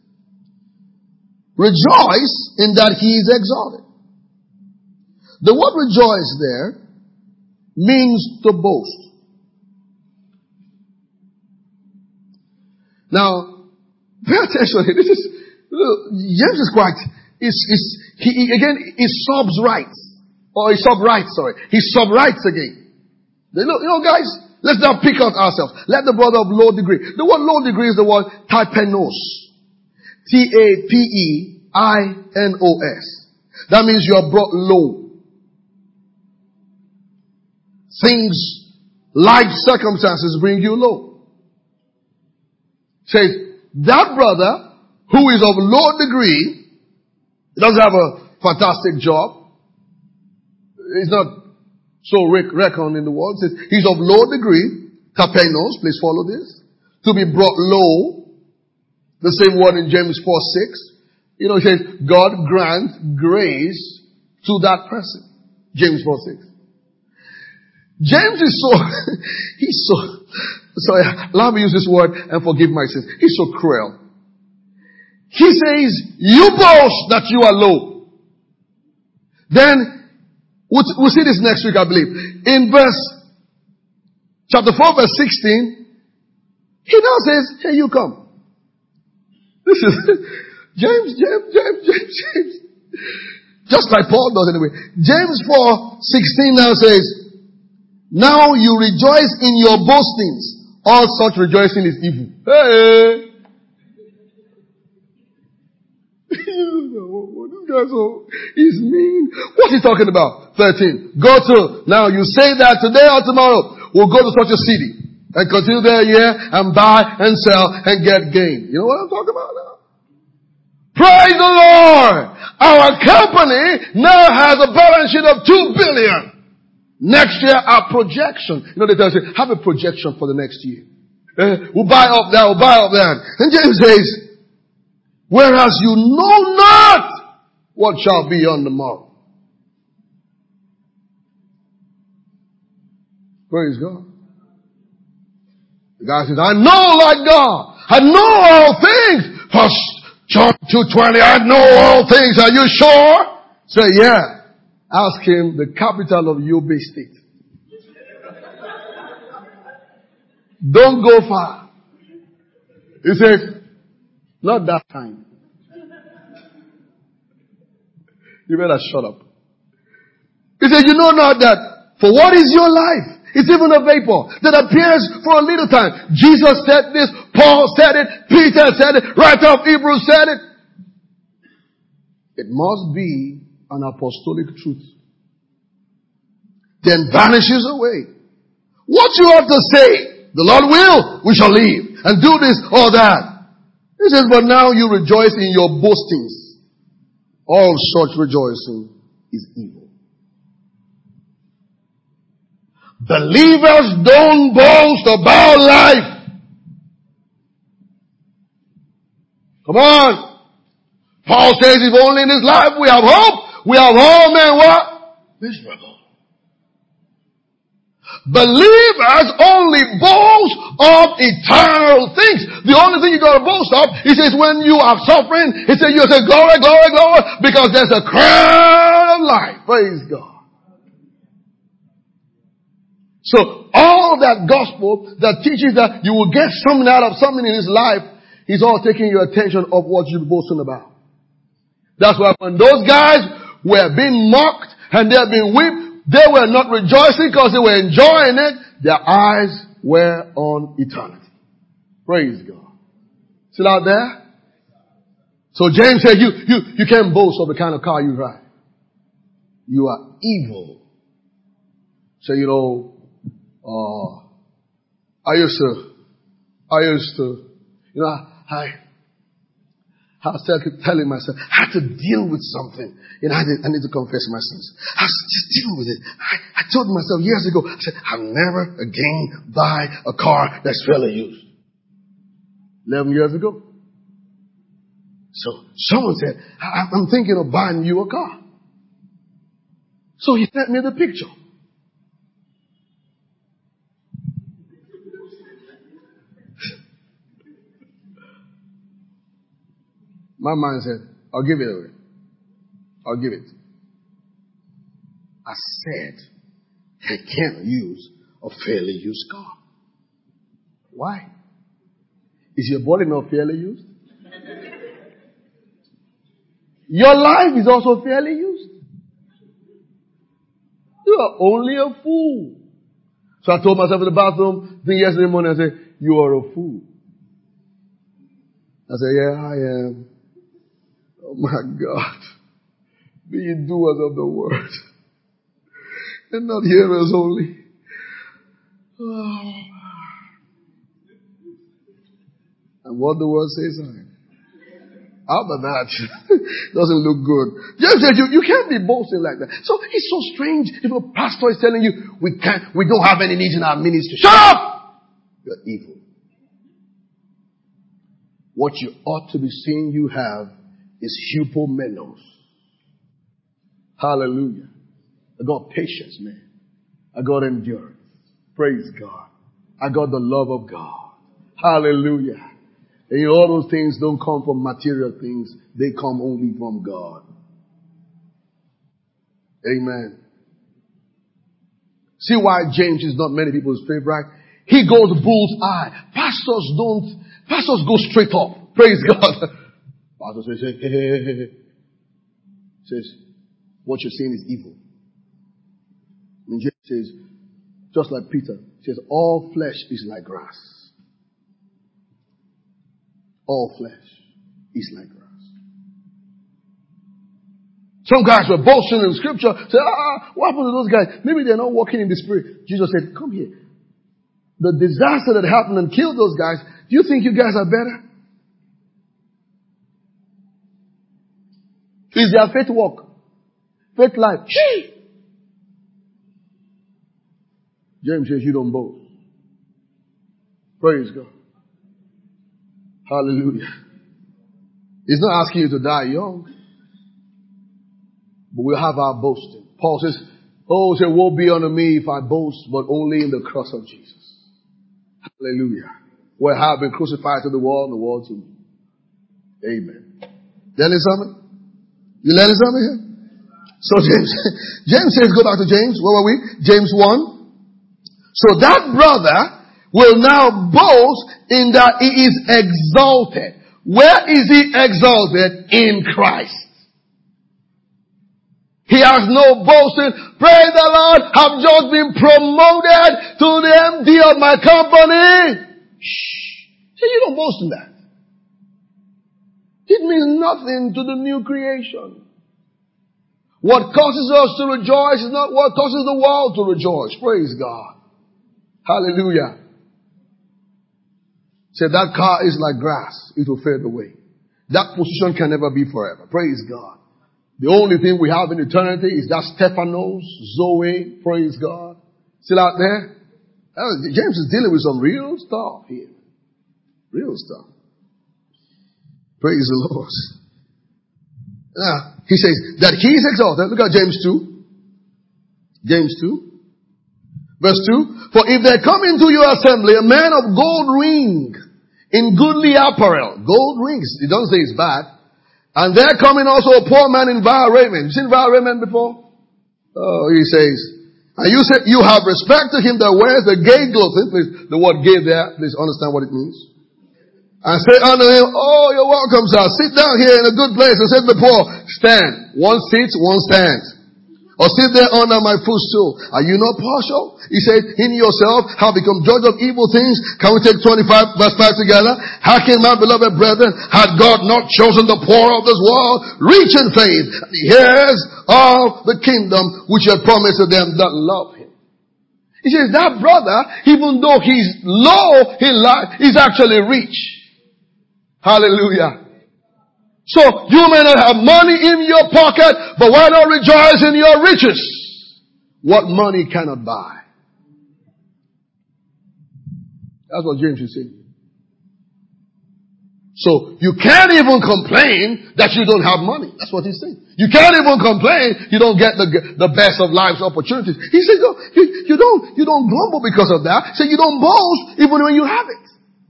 Rejoice in that he is exalted. The word rejoice there means to boast. Now, pay attention. This is, look, James is quite, is, is, he, he again, he subs writes. Or he sub writes, sorry. He sub writes again. They look, you know guys, let's now pick out ourselves. Let the brother of low degree. The word low degree is the word typenos. T A P E I N O S. That means you are brought low. Things, life circumstances bring you low. Says, that brother who is of low degree, doesn't have a fantastic job, he's not so reckoned in the world, says he's of low degree, tapenos, please follow this, to be brought low, the same word in James four six, you know, it says, God grants grace to that person. James four six. James is so, he's so, sorry, allow me to use this word and forgive my sins. He's so cruel. He says, you boast that you are low. Then, we'll, we'll see this next week, I believe. In verse, chapter four, verse sixteen, he now says, here you come. This is, James, James, James, James, James. Just like Paul does anyway. James four sixteen now says, now you rejoice in your boastings. All such rejoicing is evil. Hey! This guy so he's mean. What's he talking about? thirteen. Go to, now you say that today or tomorrow we'll go to such a city and continue there a year and buy and sell and get gain. You know what I'm talking about now? Praise the Lord! Our company now has a balance sheet of two billion. Next year, our projection. You know, they tell you, have a projection for the next year. Uh, we'll buy up that, we'll buy up that. And James says, whereas you know not what shall be on the morrow. Praise God. The guy says, I know like God. I know all things. First John two twenty, I know all things. Are you sure? Say, yeah. Ask him the capital of Yobe State. Don't go far. He says, not that time. You better shut up. He said, you know not that for what is your life? It's even a vapor that appears for a little time. Jesus said this. Paul said it. Peter said it. Writer of Hebrews said it. It must be an apostolic truth. Then vanishes away. What you ought to say, the Lord will, we shall live and do this or that. He says, but now you rejoice in your boastings. All such rejoicing is evil. Believers don't boast about life. Come on. Paul says if only in this life we have hope, we have all men what? Miserable. Believers only boast of eternal things. The only thing you got to boast of, he says, when you are suffering, he says, you say, glory, glory, glory, because there's a crown of life. Praise God. So all that gospel that teaches that you will get something out of something in this life, he's all taking your attention of what you're boasting about. That's why when those guys were being mocked and they're being whipped, they were not rejoicing because they were enjoying it. Their eyes were on eternity. Praise God. Still out there? So James said, you, you, you can't boast of the kind of car you drive. You are evil. So, you know, uh, I used to, I used to, you know, I, I was telling myself, I had to deal with something. You know, I, did, I need to confess my sins. I was just dealing with it. I, I told myself years ago, I said, I'll never again buy a car that's fairly used. Eleven years ago. So someone said, I, I'm thinking of buying you a car. So he sent me the picture. My mind said, I'll give it away. I'll give it. I said, I can't use a fairly used car. Why? Is your body not fairly used? Your life is also fairly used. You are only a fool. So I told myself in the bathroom, then yesterday morning I said, you are a fool. I said, yeah, I am. Oh my God. Be ye doers of the word and not hearers only. Oh. And what the word says I am. After that, doesn't look good. Just you, you can't be boasting like that. So it's so strange if a pastor is telling you, we can't, we don't have any needs in our ministry. Shut up! You're evil. What you ought to be saying you have is hypomenos. Hallelujah. I got patience, man. I got endurance. Praise God. I got the love of God. Hallelujah. And you know, all those things don't come from material things. They come only from God. Amen. See why James is not many people's favorite? He goes bull's eye. Pastors don't, pastors go straight up. Praise God. Pastor says, hey, hey, hey, hey, hey. Says, what you're saying is evil. And James says, just like Peter, says, all flesh is like grass. All flesh is like grass. Some guys were boasting in scripture, said, ah, what happened to those guys? Maybe they're not walking in the spirit. Jesus said, come here. The disaster that happened and killed those guys, do you think you guys are better? Is their faith walk? Faith life? Shee! James says you don't boast. Praise God. Hallelujah. He's not asking you to die young. But we'll have our boasting. Paul says, oh, say, woe be unto me if I boast, but only in the cross of Jesus. Hallelujah. Where I have been crucified to the world and the world to me. Amen. Learning something? You learning something here? So James, James says, go back to James. Where were we? James one. So that brother will now boast in that he is exalted. Where is he exalted? In Christ. He has no boasting. Praise the Lord. I've just been promoted to the M D of my company. Shh. So you don't boast in that. It means nothing to the new creation. What causes us to rejoice is not what causes the world to rejoice. Praise God. Hallelujah. Say that car is like grass. It will fade away. That position can never be forever. Praise God. The only thing we have in eternity is that Stephanos, Zoe, praise God. Still out there? James is dealing with some real stuff here. Real stuff. Praise the Lord. Now, he says that he is exalted. Look at James two. James two. Verse two. For if there come into your assembly a man of gold ring in goodly apparel. Gold rings. It doesn't say it's bad. And there coming also a poor man in vile raiment. You seen vile raiment before? Oh, he says, and you say, you have respect to him that wears the gay clothing. Please, the word gay there, please understand what it means. And say unto him, oh, you're welcome, sir. Sit down here in a good place. And say to the poor, stand. One sits, one stands. Or sit there under my footstool. Are you not partial? He said, in yourself have become judge of evil things. Can we take twenty-five verse five together? Hearken, my beloved brethren, had God not chosen the poor of this world, rich in faith, the heirs of the kingdom which he had promised to them that love him. He says, that brother, even though he's low in life, is actually rich. Hallelujah. So, you may not have money in your pocket, but why not rejoice in your riches? What money cannot buy. That's what James is saying. So, you can't even complain that you don't have money. That's what he's saying. You can't even complain you don't get the, the best of life's opportunities. He says, no, you, you don't, you don't grumble because of that. He said, you don't boast even when you have it.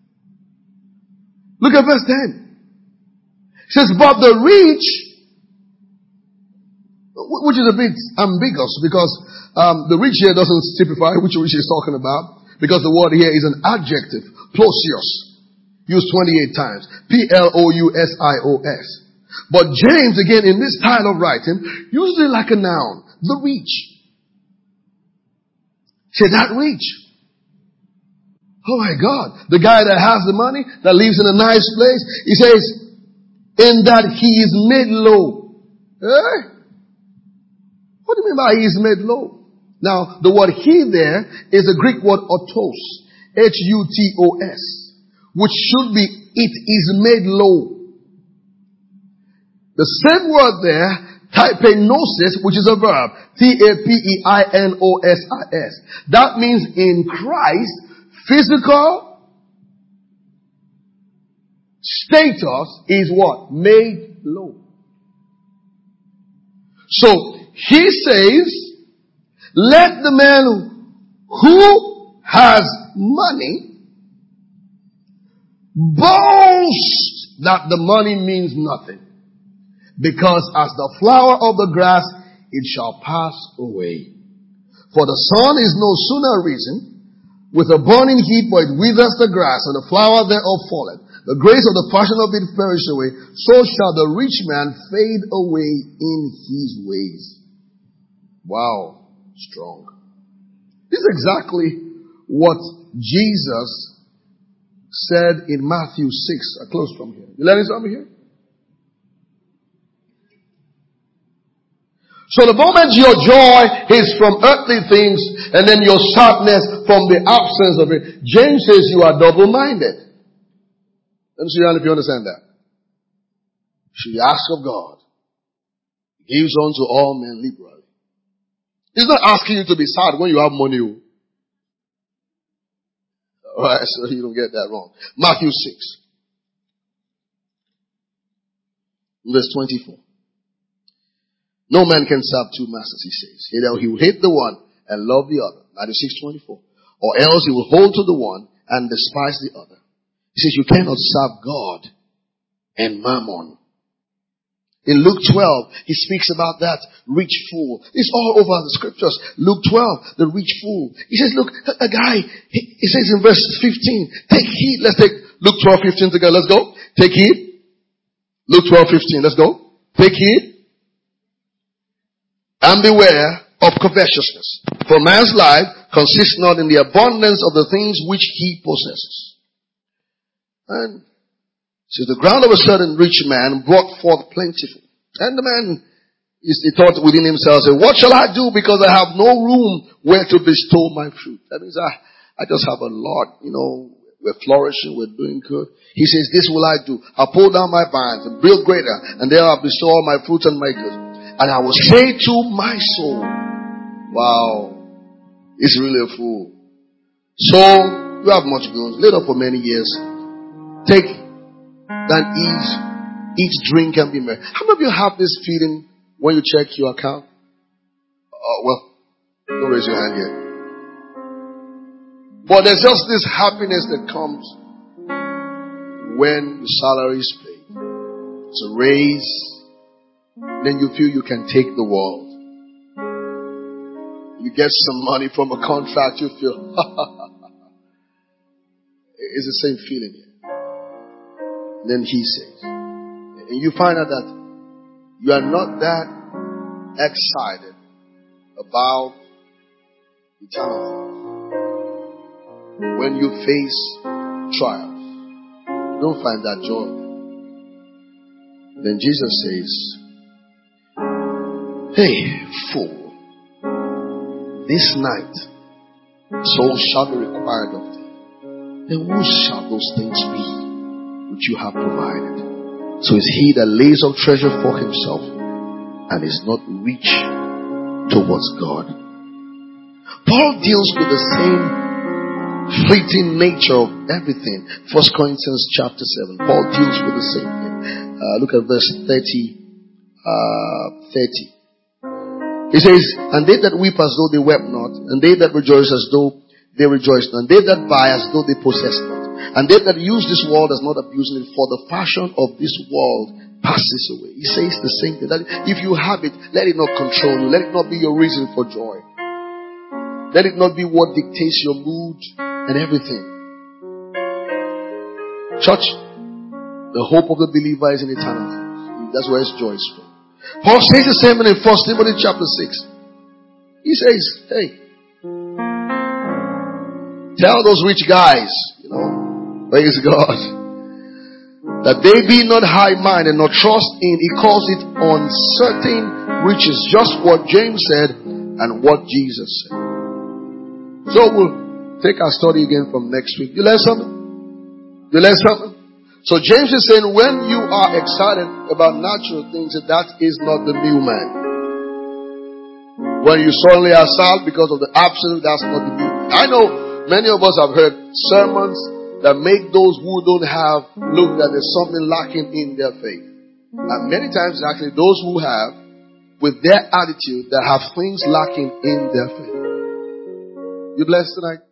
Look at verse ten. It says, but the rich, which is a bit ambiguous because um, the rich here doesn't typify which rich he's talking about because the word here is an adjective, plosios, used twenty-eight times, P L O U S I O S. But James, again, in this style of writing, uses it like a noun, the rich. Say that rich. Oh my God. The guy that has the money, that lives in a nice place, he says, in that he is made low. Eh? What do you mean by he is made low? Now, the word he there is a Greek word autos. H U T O S. Which should be, it is made low. The same word there, typenosis, which is a verb. T A P E I N O S I S. That means in Christ, physical status is what? Made low. So, he says, let the man who has money boast that the money means nothing. Because as the flower of the grass, it shall pass away. For the sun is no sooner risen with a burning heat, but it withers the grass, and the flower thereof falleth, The grace of the passion of it perish away. So shall the rich man fade away in his ways. Wow. Strong. This is exactly what Jesus said in Matthew six. I close from here. You learning something here? So the moment your joy is from earthly things and then your sadness from the absence of it, James says you are double-minded. Let me see if you understand that. Should you ask of God? He gives unto all men liberally. He's not asking you to be sad when you have money. Alright, so you don't get that wrong. Matthew six. Verse twenty-four. No man can serve two masters, he says. Either he will hate the one and love the other. Matthew six twenty-four. Or else he will hold to the one and despise the other. He says you cannot serve God and mammon. In Luke twelve, he speaks about that rich fool. It's all over the scriptures. Luke twelve, the rich fool. He says, look, a guy, he, he says in verse fifteen, take heed. Let's take Luke twelve fifteen together. Let's go. Take heed. Luke twelve fifteen. Let's go. Take heed. And beware of covetousness. For man's life consists not in the abundance of the things which he possesses. And so the ground of a certain rich man brought forth plentiful. And the man, he thought within himself, say, what shall I do because I have no room where to bestow my fruit? That means I, I just have a lot, you know, we're flourishing, we're doing good. He says, this will I do. I'll pull down my barns and build greater, and there I'll bestow all my fruits and my goods. And I will say to my soul, wow, it's really a fool. So, you have much goods, laid up for many years. Take, then eat, eat, drink, and be merry. How many of you have this feeling when you check your account? Uh, well, don't raise your hand yet. But there's just this happiness that comes when the salary is paid. It's a raise. Then you feel you can take the world. You get some money from a contract, you feel, it's the same feeling here. Then he says, and you find out that you are not that excited about eternal things. When you face trials, you don't find that joy. Then Jesus says, hey, fool, this night soul shall be required of thee. Then whose shall those things be which you have provided? So is he that lays up treasure for himself and is not rich towards God. Paul deals with the same fleeting nature of everything. First Corinthians chapter seven. Paul deals with the same thing. Uh, look at verse thirty. Uh, thirty. He says, and they that weep as though they wept not, and they that rejoice as though they rejoiced not, and they that buy as though they possess not, and they that use this world as not abusing it, for the fashion of this world passes away. He says the same thing. That if you have it, let it not control you. Let it not be your reason for joy. Let it not be what dictates your mood and everything. Church, the hope of the believer is in eternal things. That's where his joy is from. Paul says the same in First Timothy chapter six. He says, hey, tell those rich guys, you know, praise God, that they be not high-minded, nor trust in, he calls it uncertain riches, just what James said and what Jesus said. So we'll take our study again from next week. You learn something? You learn something? So James is saying when you are excited about natural things, that is not the new man. When you suddenly are sad because of the absolute, that's not the new man. I know many of us have heard sermons that make those who don't have look that there's something lacking in their faith. And many times actually those who have, with their attitude, that have things lacking in their faith. You blessed tonight?